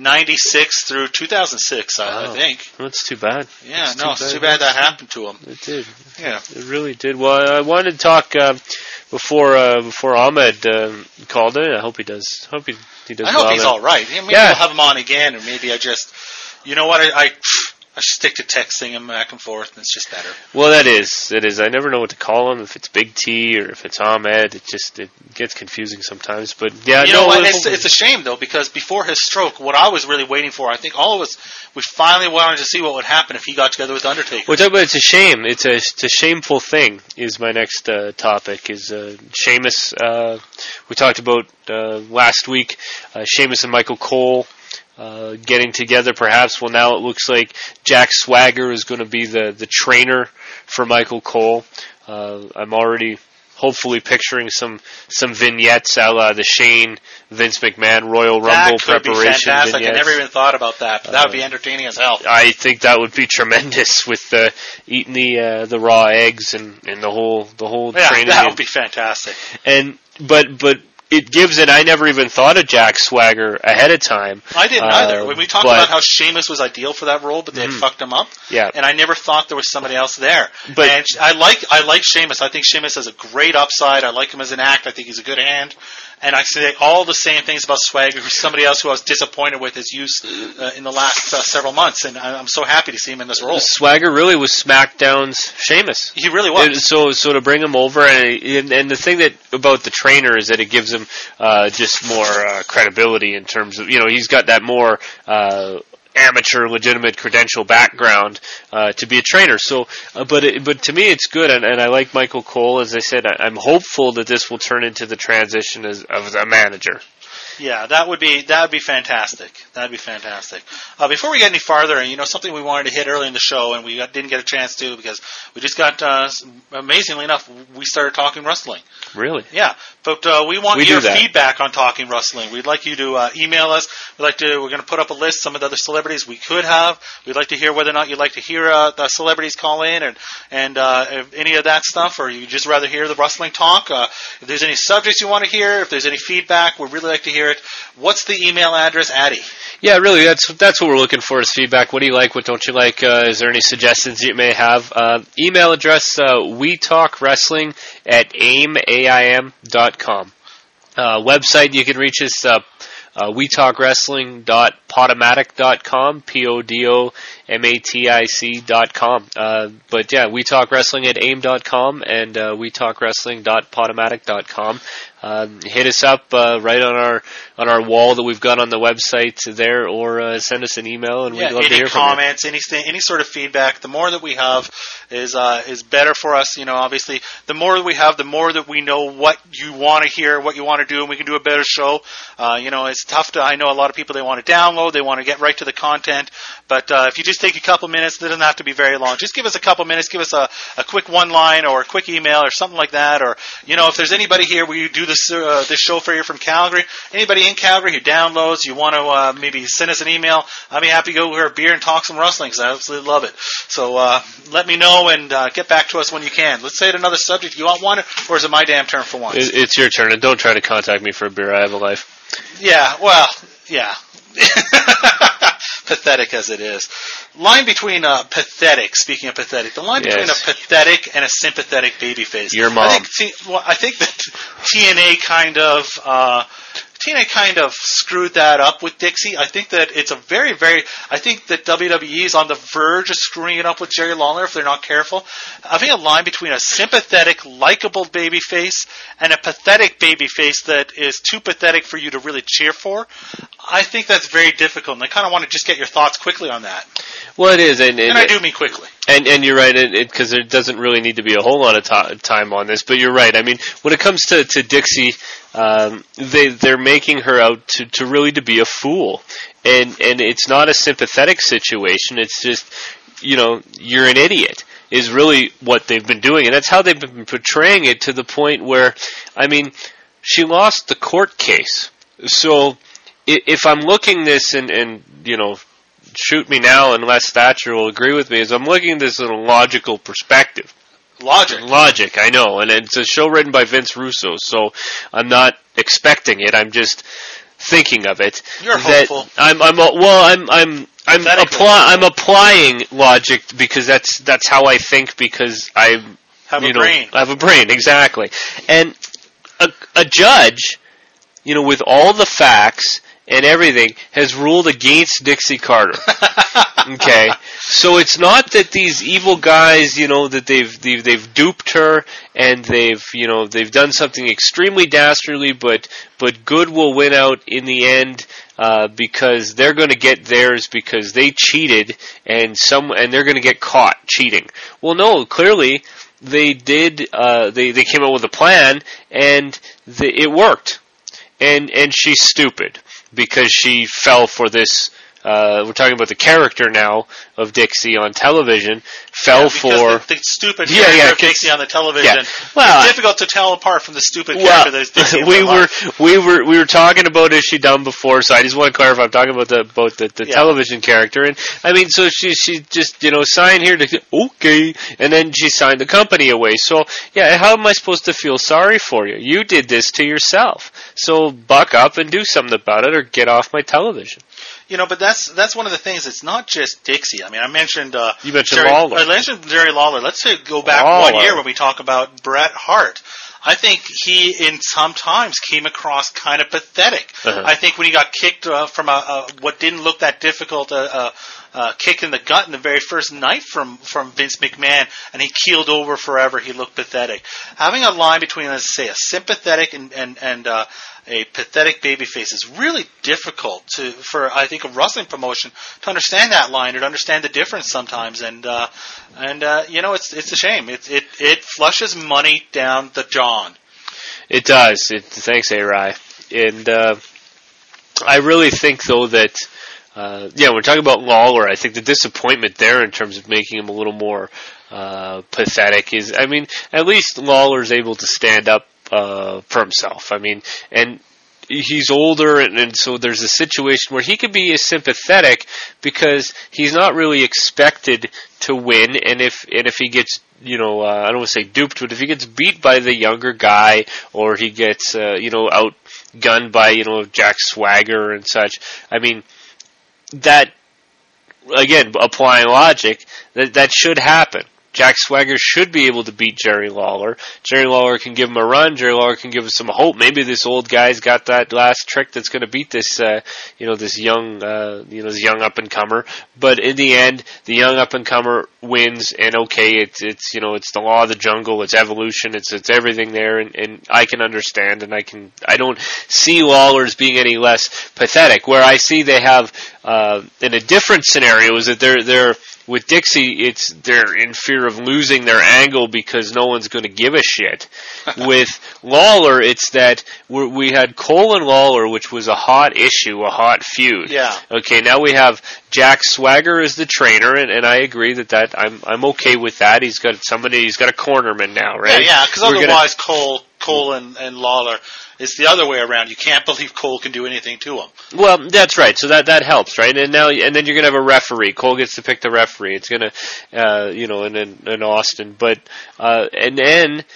96 through 2006, I think. That's too bad. Yeah, it's too bad that happened to him. It did. Yeah. It really did. Well, I wanted to talk before Ahmed called in. I hope he does. I hope he's all right. Maybe we'll have him on again, or maybe I just... You know what? I stick to texting him back and forth, and it's just better. Well, it is. I never know what to call him, if it's Big T or if it's Ahmed. It gets confusing sometimes. But yeah, it's a shame though, because before his stroke, what I was really waiting for, I think all of us, we finally wanted to see what would happen if he got together with Undertaker. Well, it's a shame. It's a shameful thing. Is my next topic is Sheamus. We talked about last week. Sheamus and Michael Cole. Getting together, perhaps. Well, now it looks like Jack Swagger is going to be the trainer for Michael Cole. I'm already hopefully picturing some vignettes a la the Shane Vince McMahon Royal Rumble preparation. That could be fantastic. Vignettes. I never even thought about that. But that would be entertaining as hell. I think that would be tremendous with eating the raw eggs and the whole training. That would be fantastic. But it gives it. I never even thought of Jack Swagger ahead of time. I didn't either. When we talked about how Sheamus was ideal for that role, but they had fucked him up. Yeah. And I never thought there was somebody else there. And I like Sheamus. I think Sheamus has a great upside. I like him as an act. I think he's a good hand. And I say all the same things about Swagger, who's somebody else who I was disappointed with his use in the last several months, and I'm so happy to see him in this role. Swagger really was SmackDown's Sheamus. He really was. So to bring him over, and the thing that about the trainer is that it gives him just more credibility in terms of, he's got that more amateur, legitimate credential background to be a trainer. So, but to me, it's good, and I like Michael Cole. As I said, I'm hopeful that this will turn into the transition of a manager. Yeah, that would be fantastic. That'd be fantastic. Before we get any farther, something we wanted to hit early in the show, and we didn't get a chance to because we just got, amazingly enough, we started talking wrestling. Really? Yeah, but we want your feedback on talking wrestling. We'd like you to email us. We're going to put up a list of some of the other celebrities we could have. We'd like to hear whether or not you'd like to hear the celebrities call in and any of that stuff, or you'd just rather hear the wrestling talk. If there's any subjects you want to hear, if there's any feedback, we'd really like to hear it. What's the email address, Addy? Yeah, really, that's what we're looking for is feedback. What do you like? What don't you like? Is there any suggestions you may have? Email address, wetalkwrestling@aim.com. Website, you can reach us, wetalkwrestling.podomatic.com, PODOMATIC.com. But yeah, wetalkwrestling@aim.com and wetalkwrestling.podomatic.com. Hit us up right on our wall that we've got on the website there, or send us an email, and we'd love to hear from you. Any comments, any sort of feedback. The more that we have is better for us. Obviously, the more that we have, the more that we know what you want to hear, what you want to do, and we can do a better show. It's tough to. I know a lot of people, they want to download, they want to get right to the content, but if you just just take a couple minutes. It doesn't have to be very long. Just give us a couple minutes. Give us a quick one line or a quick email or something like that. Or, if there's anybody here, we do this show for you from Calgary. Anybody in Calgary who downloads, you want to maybe send us an email, I'd be happy to go over a beer and talk some wrestling because I absolutely love it. So let me know and get back to us when you can. Let's say another subject. You want one, or is it my damn turn for once? It's your turn, and don't try to contact me for a beer. I have a life. Yeah, well, yeah. Pathetic as it is. Line between pathetic, speaking of pathetic, the line between a pathetic and a sympathetic babyface. Your mom. I think that TNA kind of screwed that up with Dixie. I think that it's a I think that WWE is on the verge of screwing it up with Jerry Lawler if they're not careful. I think a line between a sympathetic, likable babyface and a pathetic babyface that is too pathetic for you to really cheer for, I think that's very difficult, and I kind of want to just get your thoughts quickly on that. Well, it is, and I do mean quickly. And you're right, because there doesn't really need to be a whole lot of time on this, but you're right. I mean, when it comes to Dixie, they're making her out to really to be a fool, and it's not a sympathetic situation. It's just, you're an idiot is really what they've been doing, and that's how they've been portraying it to the point where, I mean, she lost the court case. So if I'm looking this and shoot me now unless Thatcher will agree with me, as I'm looking at this in a logical perspective. Logic, I know, and it's a show written by Vince Russo, so I'm not expecting it. I'm just thinking of it. You're hopeful. I'm applying logic because that's how I think, because I have a brain. I have a brain, exactly. And a judge, with all the facts and everything, has ruled against Dixie Carter. Okay, so it's not that these evil guys, that they've duped her and they've done something extremely dastardly, but good will win out in the end because they're going to get theirs because they cheated and they're going to get caught cheating. Well, no, clearly they did. They came up with a plan and it worked, and she's stupid because she fell for this. We're talking about the character now of Dixie on television. Fell for the stupid character of Dixie on the television. Yeah. Well, it's difficult to tell apart from the stupid character that is Dixie. We were talking about is she dumb before, so I just want to clarify. I'm talking about the television character, and I mean, so she just signed here to okay, and then she signed the company away. So yeah, how am I supposed to feel sorry for you? You did this to yourself. So buck up and do something about it, or get off my television. But that's one of the things. It's not just Dixie. I mean, I mentioned you mentioned Lawler. I mentioned Jerry Lawler. Let's go back 1 year when we talk about Bret Hart. I think he, in sometimes, came across kind of pathetic. Uh-huh. I think when he got kicked from what didn't look that difficult, kick in the gut in the very first night from Vince McMahon, and he keeled over forever, he looked pathetic. Having a line between, let's say, a sympathetic and a pathetic babyface is really difficult for I think a wrestling promotion to understand that line or to understand the difference sometimes, and it's a shame. It flushes money down the John. It does. Thanks, A-Rai. And I really think though that we're talking about Lawler. I think the disappointment there in terms of making him a little more pathetic is, I mean, at least Lawler's able to stand up for himself. I mean, and he's older, and so there's a situation where he could be sympathetic because he's not really expected to win, and if he gets, I don't want to say duped, but if he gets beat by the younger guy, or he gets, outgunned by, Jack Swagger and such, I mean, that, again, applying logic, that should happen. Jack Swagger should be able to beat Jerry Lawler. Jerry Lawler can give him a run. Jerry Lawler can give him some hope. Maybe this old guy's got that last trick that's going to beat this, this young up-and-comer. But in the end, the young up-and-comer wins, and okay, it's the law of the jungle, it's evolution, it's everything there, and I can understand, and I don't see Lawler as being any less pathetic. Where I see they have in a different scenario is that they're with Dixie, they're in fear of losing their angle because no one's going to give a shit. With Lawler, it's that we had Cole and Lawler, which was a hot issue, a hot feud. Yeah. Okay, now we have Jack Swagger as the trainer, and I agree that I'm okay with that. He's got a cornerman now, right? Yeah, because otherwise Cole and Lawler. It's the other way around. You can't believe Cole can do anything to him. Well, that's right. So that helps, right? And then you're going to have a referee. Cole gets to pick the referee. It's going to, in Austin. But and then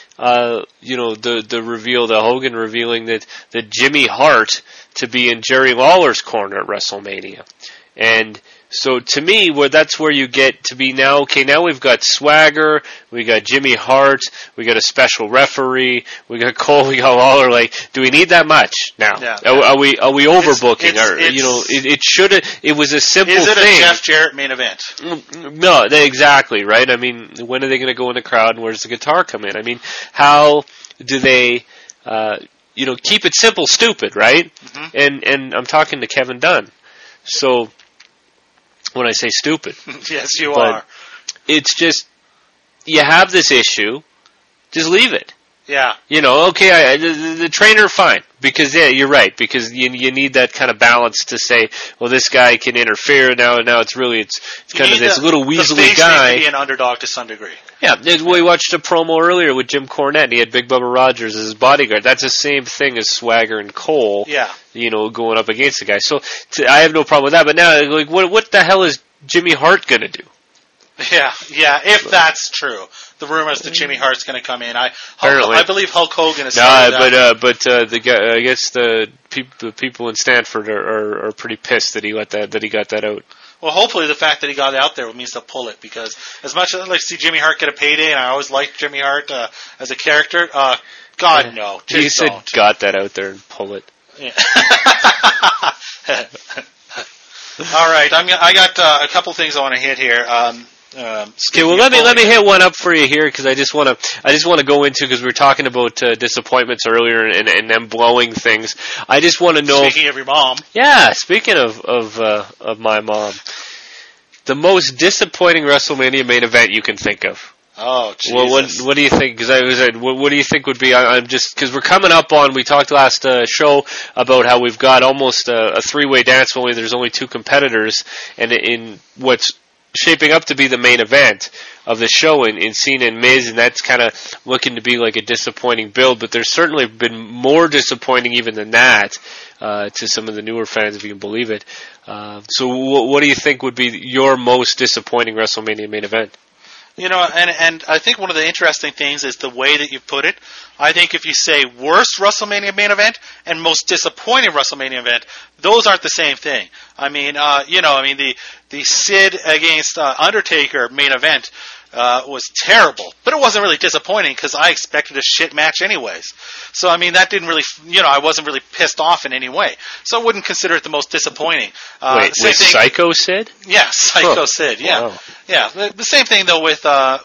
the reveal, the Hogan revealing that Jimmy Hart to be in Jerry Lawler's corner at WrestleMania, and. So to me, that's where you get to be now. Okay, now we've got Swagger, we got Jimmy Hart, we got a special referee, we got Cole, we got Lawler. Like, do we need that much now? Yeah. Are we overbooking? It should have. It was a simple thing. Is it a Jeff Jarrett main event? No, exactly right. I mean, when are they going to go in the crowd, and where's the guitar come in? I mean, how do they? Keep it simple, stupid, right? Mm-hmm. And I'm talking to Kevin Dunn, so. When I say stupid. Yes, you are. It's just, you have this issue, just leave it. Yeah. Okay, the trainer, fine. Because, yeah, you're right. Because you need that kind of balance to say, well, this guy can interfere. Now it's kind of this little weaselly guy. Needs to be an underdog to some degree. Yeah, we watched a promo earlier with Jim Cornette, and he had Big Bubba Rogers as his bodyguard. That's the same thing as Swagger and Cole. Yeah. Going up against the guy. So I have no problem with that. But now, like, what the hell is Jimmy Hart going to do? Yeah. If that's true. The rumors that Jimmy Hart's going to come in. I believe Hulk Hogan is. But the guy, I guess the people in Stanford are pretty pissed that he got that out. Well, hopefully the fact that he got out there means they'll pull it, because as much as I like to see Jimmy Hart get a payday, and I always liked Jimmy Hart as a character, God no. He said got that out there and pull it. Yeah. All right, I got a couple things I want to hit here. Okay, well let me hit one up for you here, because I just want to go into, because we were talking about disappointments earlier and them blowing things. I just want to know. Speaking of your mom. Yeah, speaking of my mom, the most disappointing WrestleMania main event you can think of. Oh, Jesus. Well, what do you think? Because what do you think would be? I'm just, because we're coming up on. We talked last show about how we've got almost a three-way dance. Only there's only two competitors, and in what's shaping up to be the main event of the show in Cena and Miz, and that's kind of looking to be like a disappointing build, but there's certainly been more disappointing even than that to some of the newer fans, if you can believe it. So what do you think would be your most disappointing WrestleMania main event? And I think one of the interesting things is the way that you put it. I think if you say worst WrestleMania main event and most disappointing WrestleMania event, those aren't the same thing. I mean, the Sid against Undertaker main event was terrible, but it wasn't really disappointing because I expected a shit match anyways. So, I mean, that didn't really, I wasn't really pissed off in any way. So I wouldn't consider it the most disappointing. Wait, with Psycho Sid? Yeah, Psycho Sid, yeah. Wow. Yeah, the same thing though with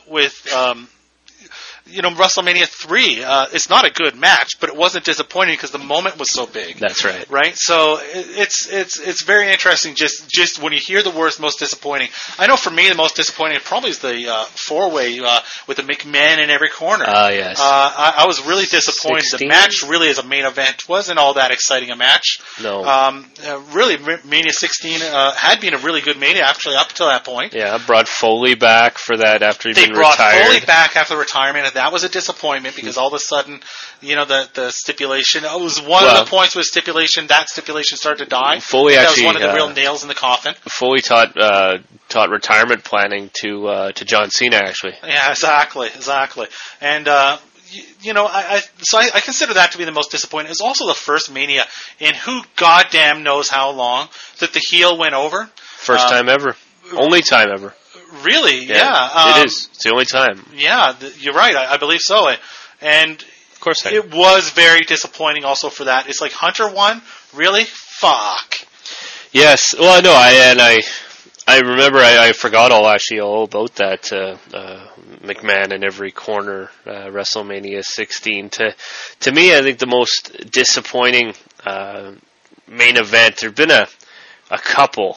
WrestleMania 3. It's not a good match, but it wasn't disappointing because the moment was so big. That's right. Right? So it's very interesting just when you hear the words most disappointing. I know for me the most disappointing probably is the four-way with the McMahon in every corner. Yes. I was really disappointed. 16? The match really as a main event wasn't all that exciting a match. No. Really, Mania 16 had been a really good Mania actually up until that point. Yeah, brought Foley back for that after he'd been retired. They brought Foley back after retirement. That was a disappointment because all of a sudden, the stipulation. It was one of the points with stipulation. That stipulation started to die. Foley that actually was one of the real nails in the coffin. Foley taught retirement planning to John Cena actually. Yeah, exactly. And I consider that to be the most disappointing. It was also the first Mania in who goddamn knows how long that the heel went over. First time ever. Only time ever. Really? Yeah. It is. It's the only time. Yeah, you're right. I believe so. And of course it was very disappointing also for that. It's like Hunter won? Really? Fuck. Yes. Well, no, I remember I forgot all about that McMahon in every corner WrestleMania 16. To me, I think the most disappointing main event, there have been a couple.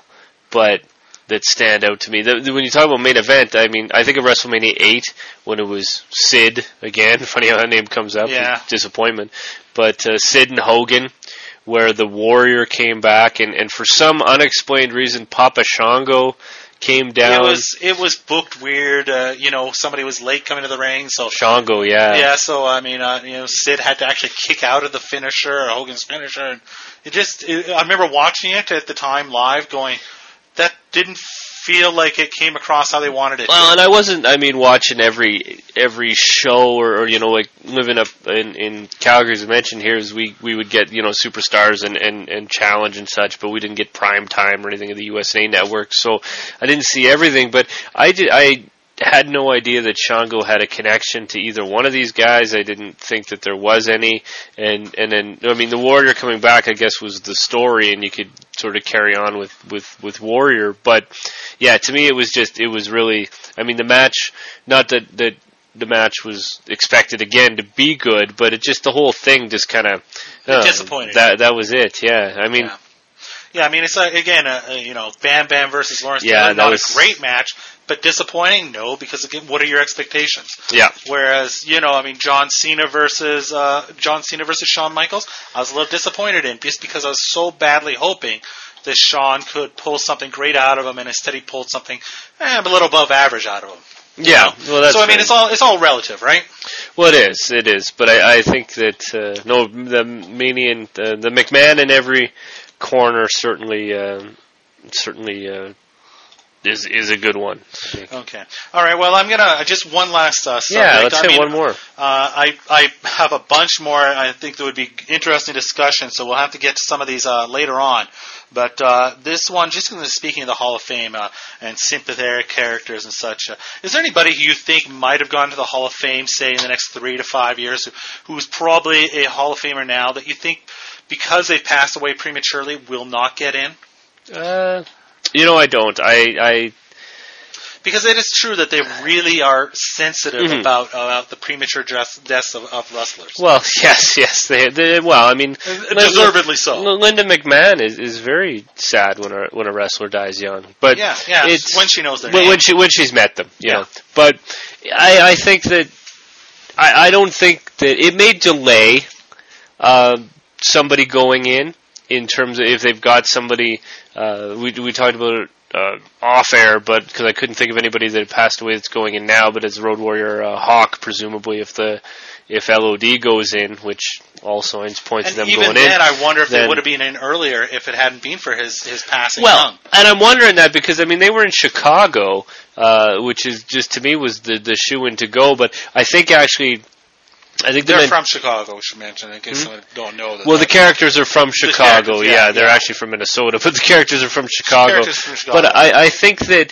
but that stand out to me. When you talk about main event, I mean, I think of WrestleMania 8 when it was Sid again. Funny how that name comes up. Yeah. Disappointment. But Sid and Hogan, where the Warrior came back, and for some unexplained reason, Papa Shango came down. It was booked weird. Somebody was late coming to the ring, so Shango, yeah. Yeah, so I mean, Sid had to actually kick out of the finisher, or Hogan's finisher. And I remember watching it at the time live, going, that didn't feel like it came across how they wanted it. Well, and I wasn't, watching every show or like living up in Calgary, as I mentioned here, is we would get, Superstars and Challenge and such, but we didn't get prime time or anything of the USA Network, so I didn't see everything, but I had no idea that Shango had a connection to either one of these guys. I didn't think that there was any, and then the Warrior coming back, I guess, was the story, and you could sort of carry on with Warrior. But yeah, to me, it was really, the match. Not that the match was expected again to be good, but the whole thing just kind of disappointed. That was it. Yeah, Yeah, it's like, again, Bam Bam versus Lawrence Taylor, not a great match, but disappointing? No, because, again, what are your expectations? Yeah. Whereas, John Cena versus Shawn Michaels, I was a little disappointed in, just because I was so badly hoping that Shawn could pull something great out of him, and instead he pulled something a little above average out of him. Yeah, well, that's so it's all relative, right? Well, it is. But I think that the Manian, the McMahon in every corner certainly is a good one. Okay. All right. Well, I'm gonna just one last subject. Yeah, let's hit one more. I have a bunch more. I think there would be interesting discussion. So we'll have to get to some of these later on. But this one, just speaking of the Hall of Fame and sympathetic characters and such, is there anybody who you think might have gone to the Hall of Fame, say in the next 3 to 5 years, who's probably a Hall of Famer now that you think, because they've passed away prematurely, will not get in? I don't. Because it is true that they really are sensitive about the premature deaths of wrestlers. Well, yes. Deservedly so. Linda McMahon is very sad when a wrestler dies young. But yeah, it's when she knows their name. When she's met them, you know. But I think that I don't think that it may delay somebody going in terms of if they've got somebody. We talked about it off air, but because I couldn't think of anybody that had passed away that's going in now, but as Road Warrior Hawk, presumably if LOD goes in, which all signs point to them going in. And even then, I wonder if they would have been in earlier if it hadn't been for his passing young. And I'm wondering that because, they were in Chicago, which is just, to me, was the shoe-in to go, but I think actually... they're from Chicago, we should mention, in case someone don't know that. Well, the characters are from Chicago, they're actually from Minnesota, but the characters are from Chicago. But I think that,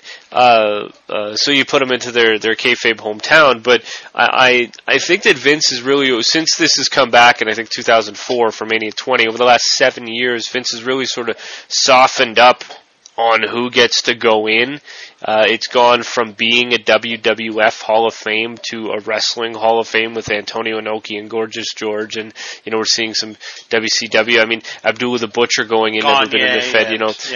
so you put them into their kayfabe hometown, but I think that Vince is really, since this has come back in, I think, 2004 for Mania 20, over the last 7 years, Vince has really sort of softened up on who gets to go in. It's gone from being a WWF Hall of Fame to a Wrestling Hall of Fame with Antonio Inoki and Gorgeous George, and we're seeing some WCW. Abdullah the Butcher going in, never been in the Fed.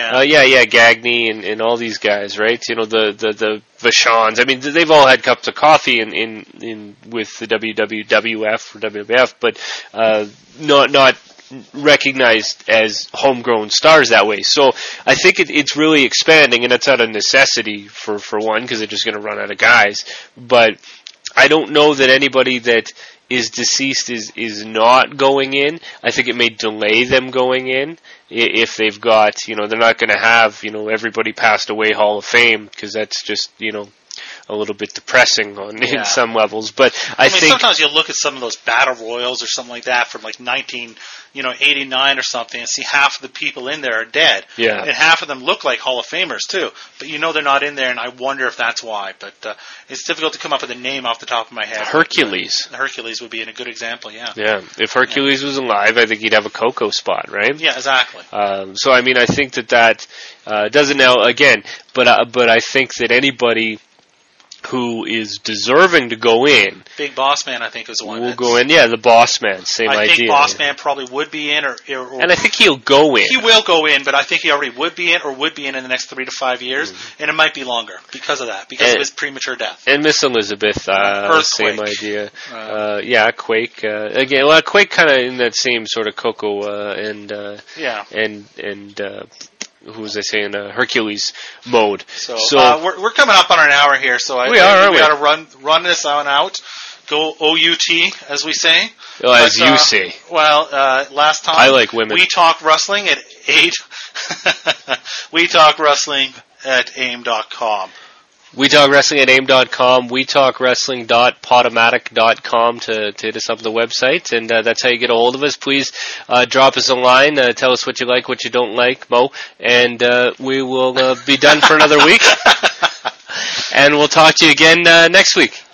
Gagne and all these guys, right? The Vachons. They've all had cups of coffee in with the WWF or WWF, but not recognized as homegrown stars that way. So I think it's really expanding, and it's out of necessity for one, because they're just going to run out of guys. But I don't know that anybody that is deceased is not going in. I think it may delay them going in if they've got, they're not going to have, everybody passed away Hall of Fame, because that's just, a little bit depressing in some levels. But I think sometimes you look at some of those battle royals or something like that from like 1989 or something, and see half of the people in there are dead. Yeah. And half of them look like Hall of Famers too. But they're not in there, and I wonder if that's why. But it's difficult to come up with a name off the top of my head. Hercules. Hercules would be a good example, yeah. Yeah. If Hercules was alive, I think he'd have a Coco spot, right? Yeah, exactly. So I think that doesn't now, again, but I think that anybody who is deserving to go in. Big Boss Man, I think, is the one. Will go in. Yeah, the Boss Man. Same idea. I think Boss Man probably would be in, or and I think he'll go in. He will go in, but I think he already would be in, or would be in the next 3 to 5 years, and it might be longer because of that, because of his premature death. And Miss Elizabeth, same idea. Quake. Again, Quake kind of in that same sort of Coco and who was I saying? Hercules mode. So we're coming up on an hour here, so I think we got to run this on out. Go OUT, as we say. Well, as you say. Well, last time I like women. We talk wrestling at 8. We talk wrestling at aim.com. We talk wrestling at aim.com. We talk wrestling.podomatic.com to hit us up on the website, and that's how you get a hold of us. Please drop us a line. Tell us what you like, what you don't like, Mo, and we will be done for another week. And we'll talk to you again next week.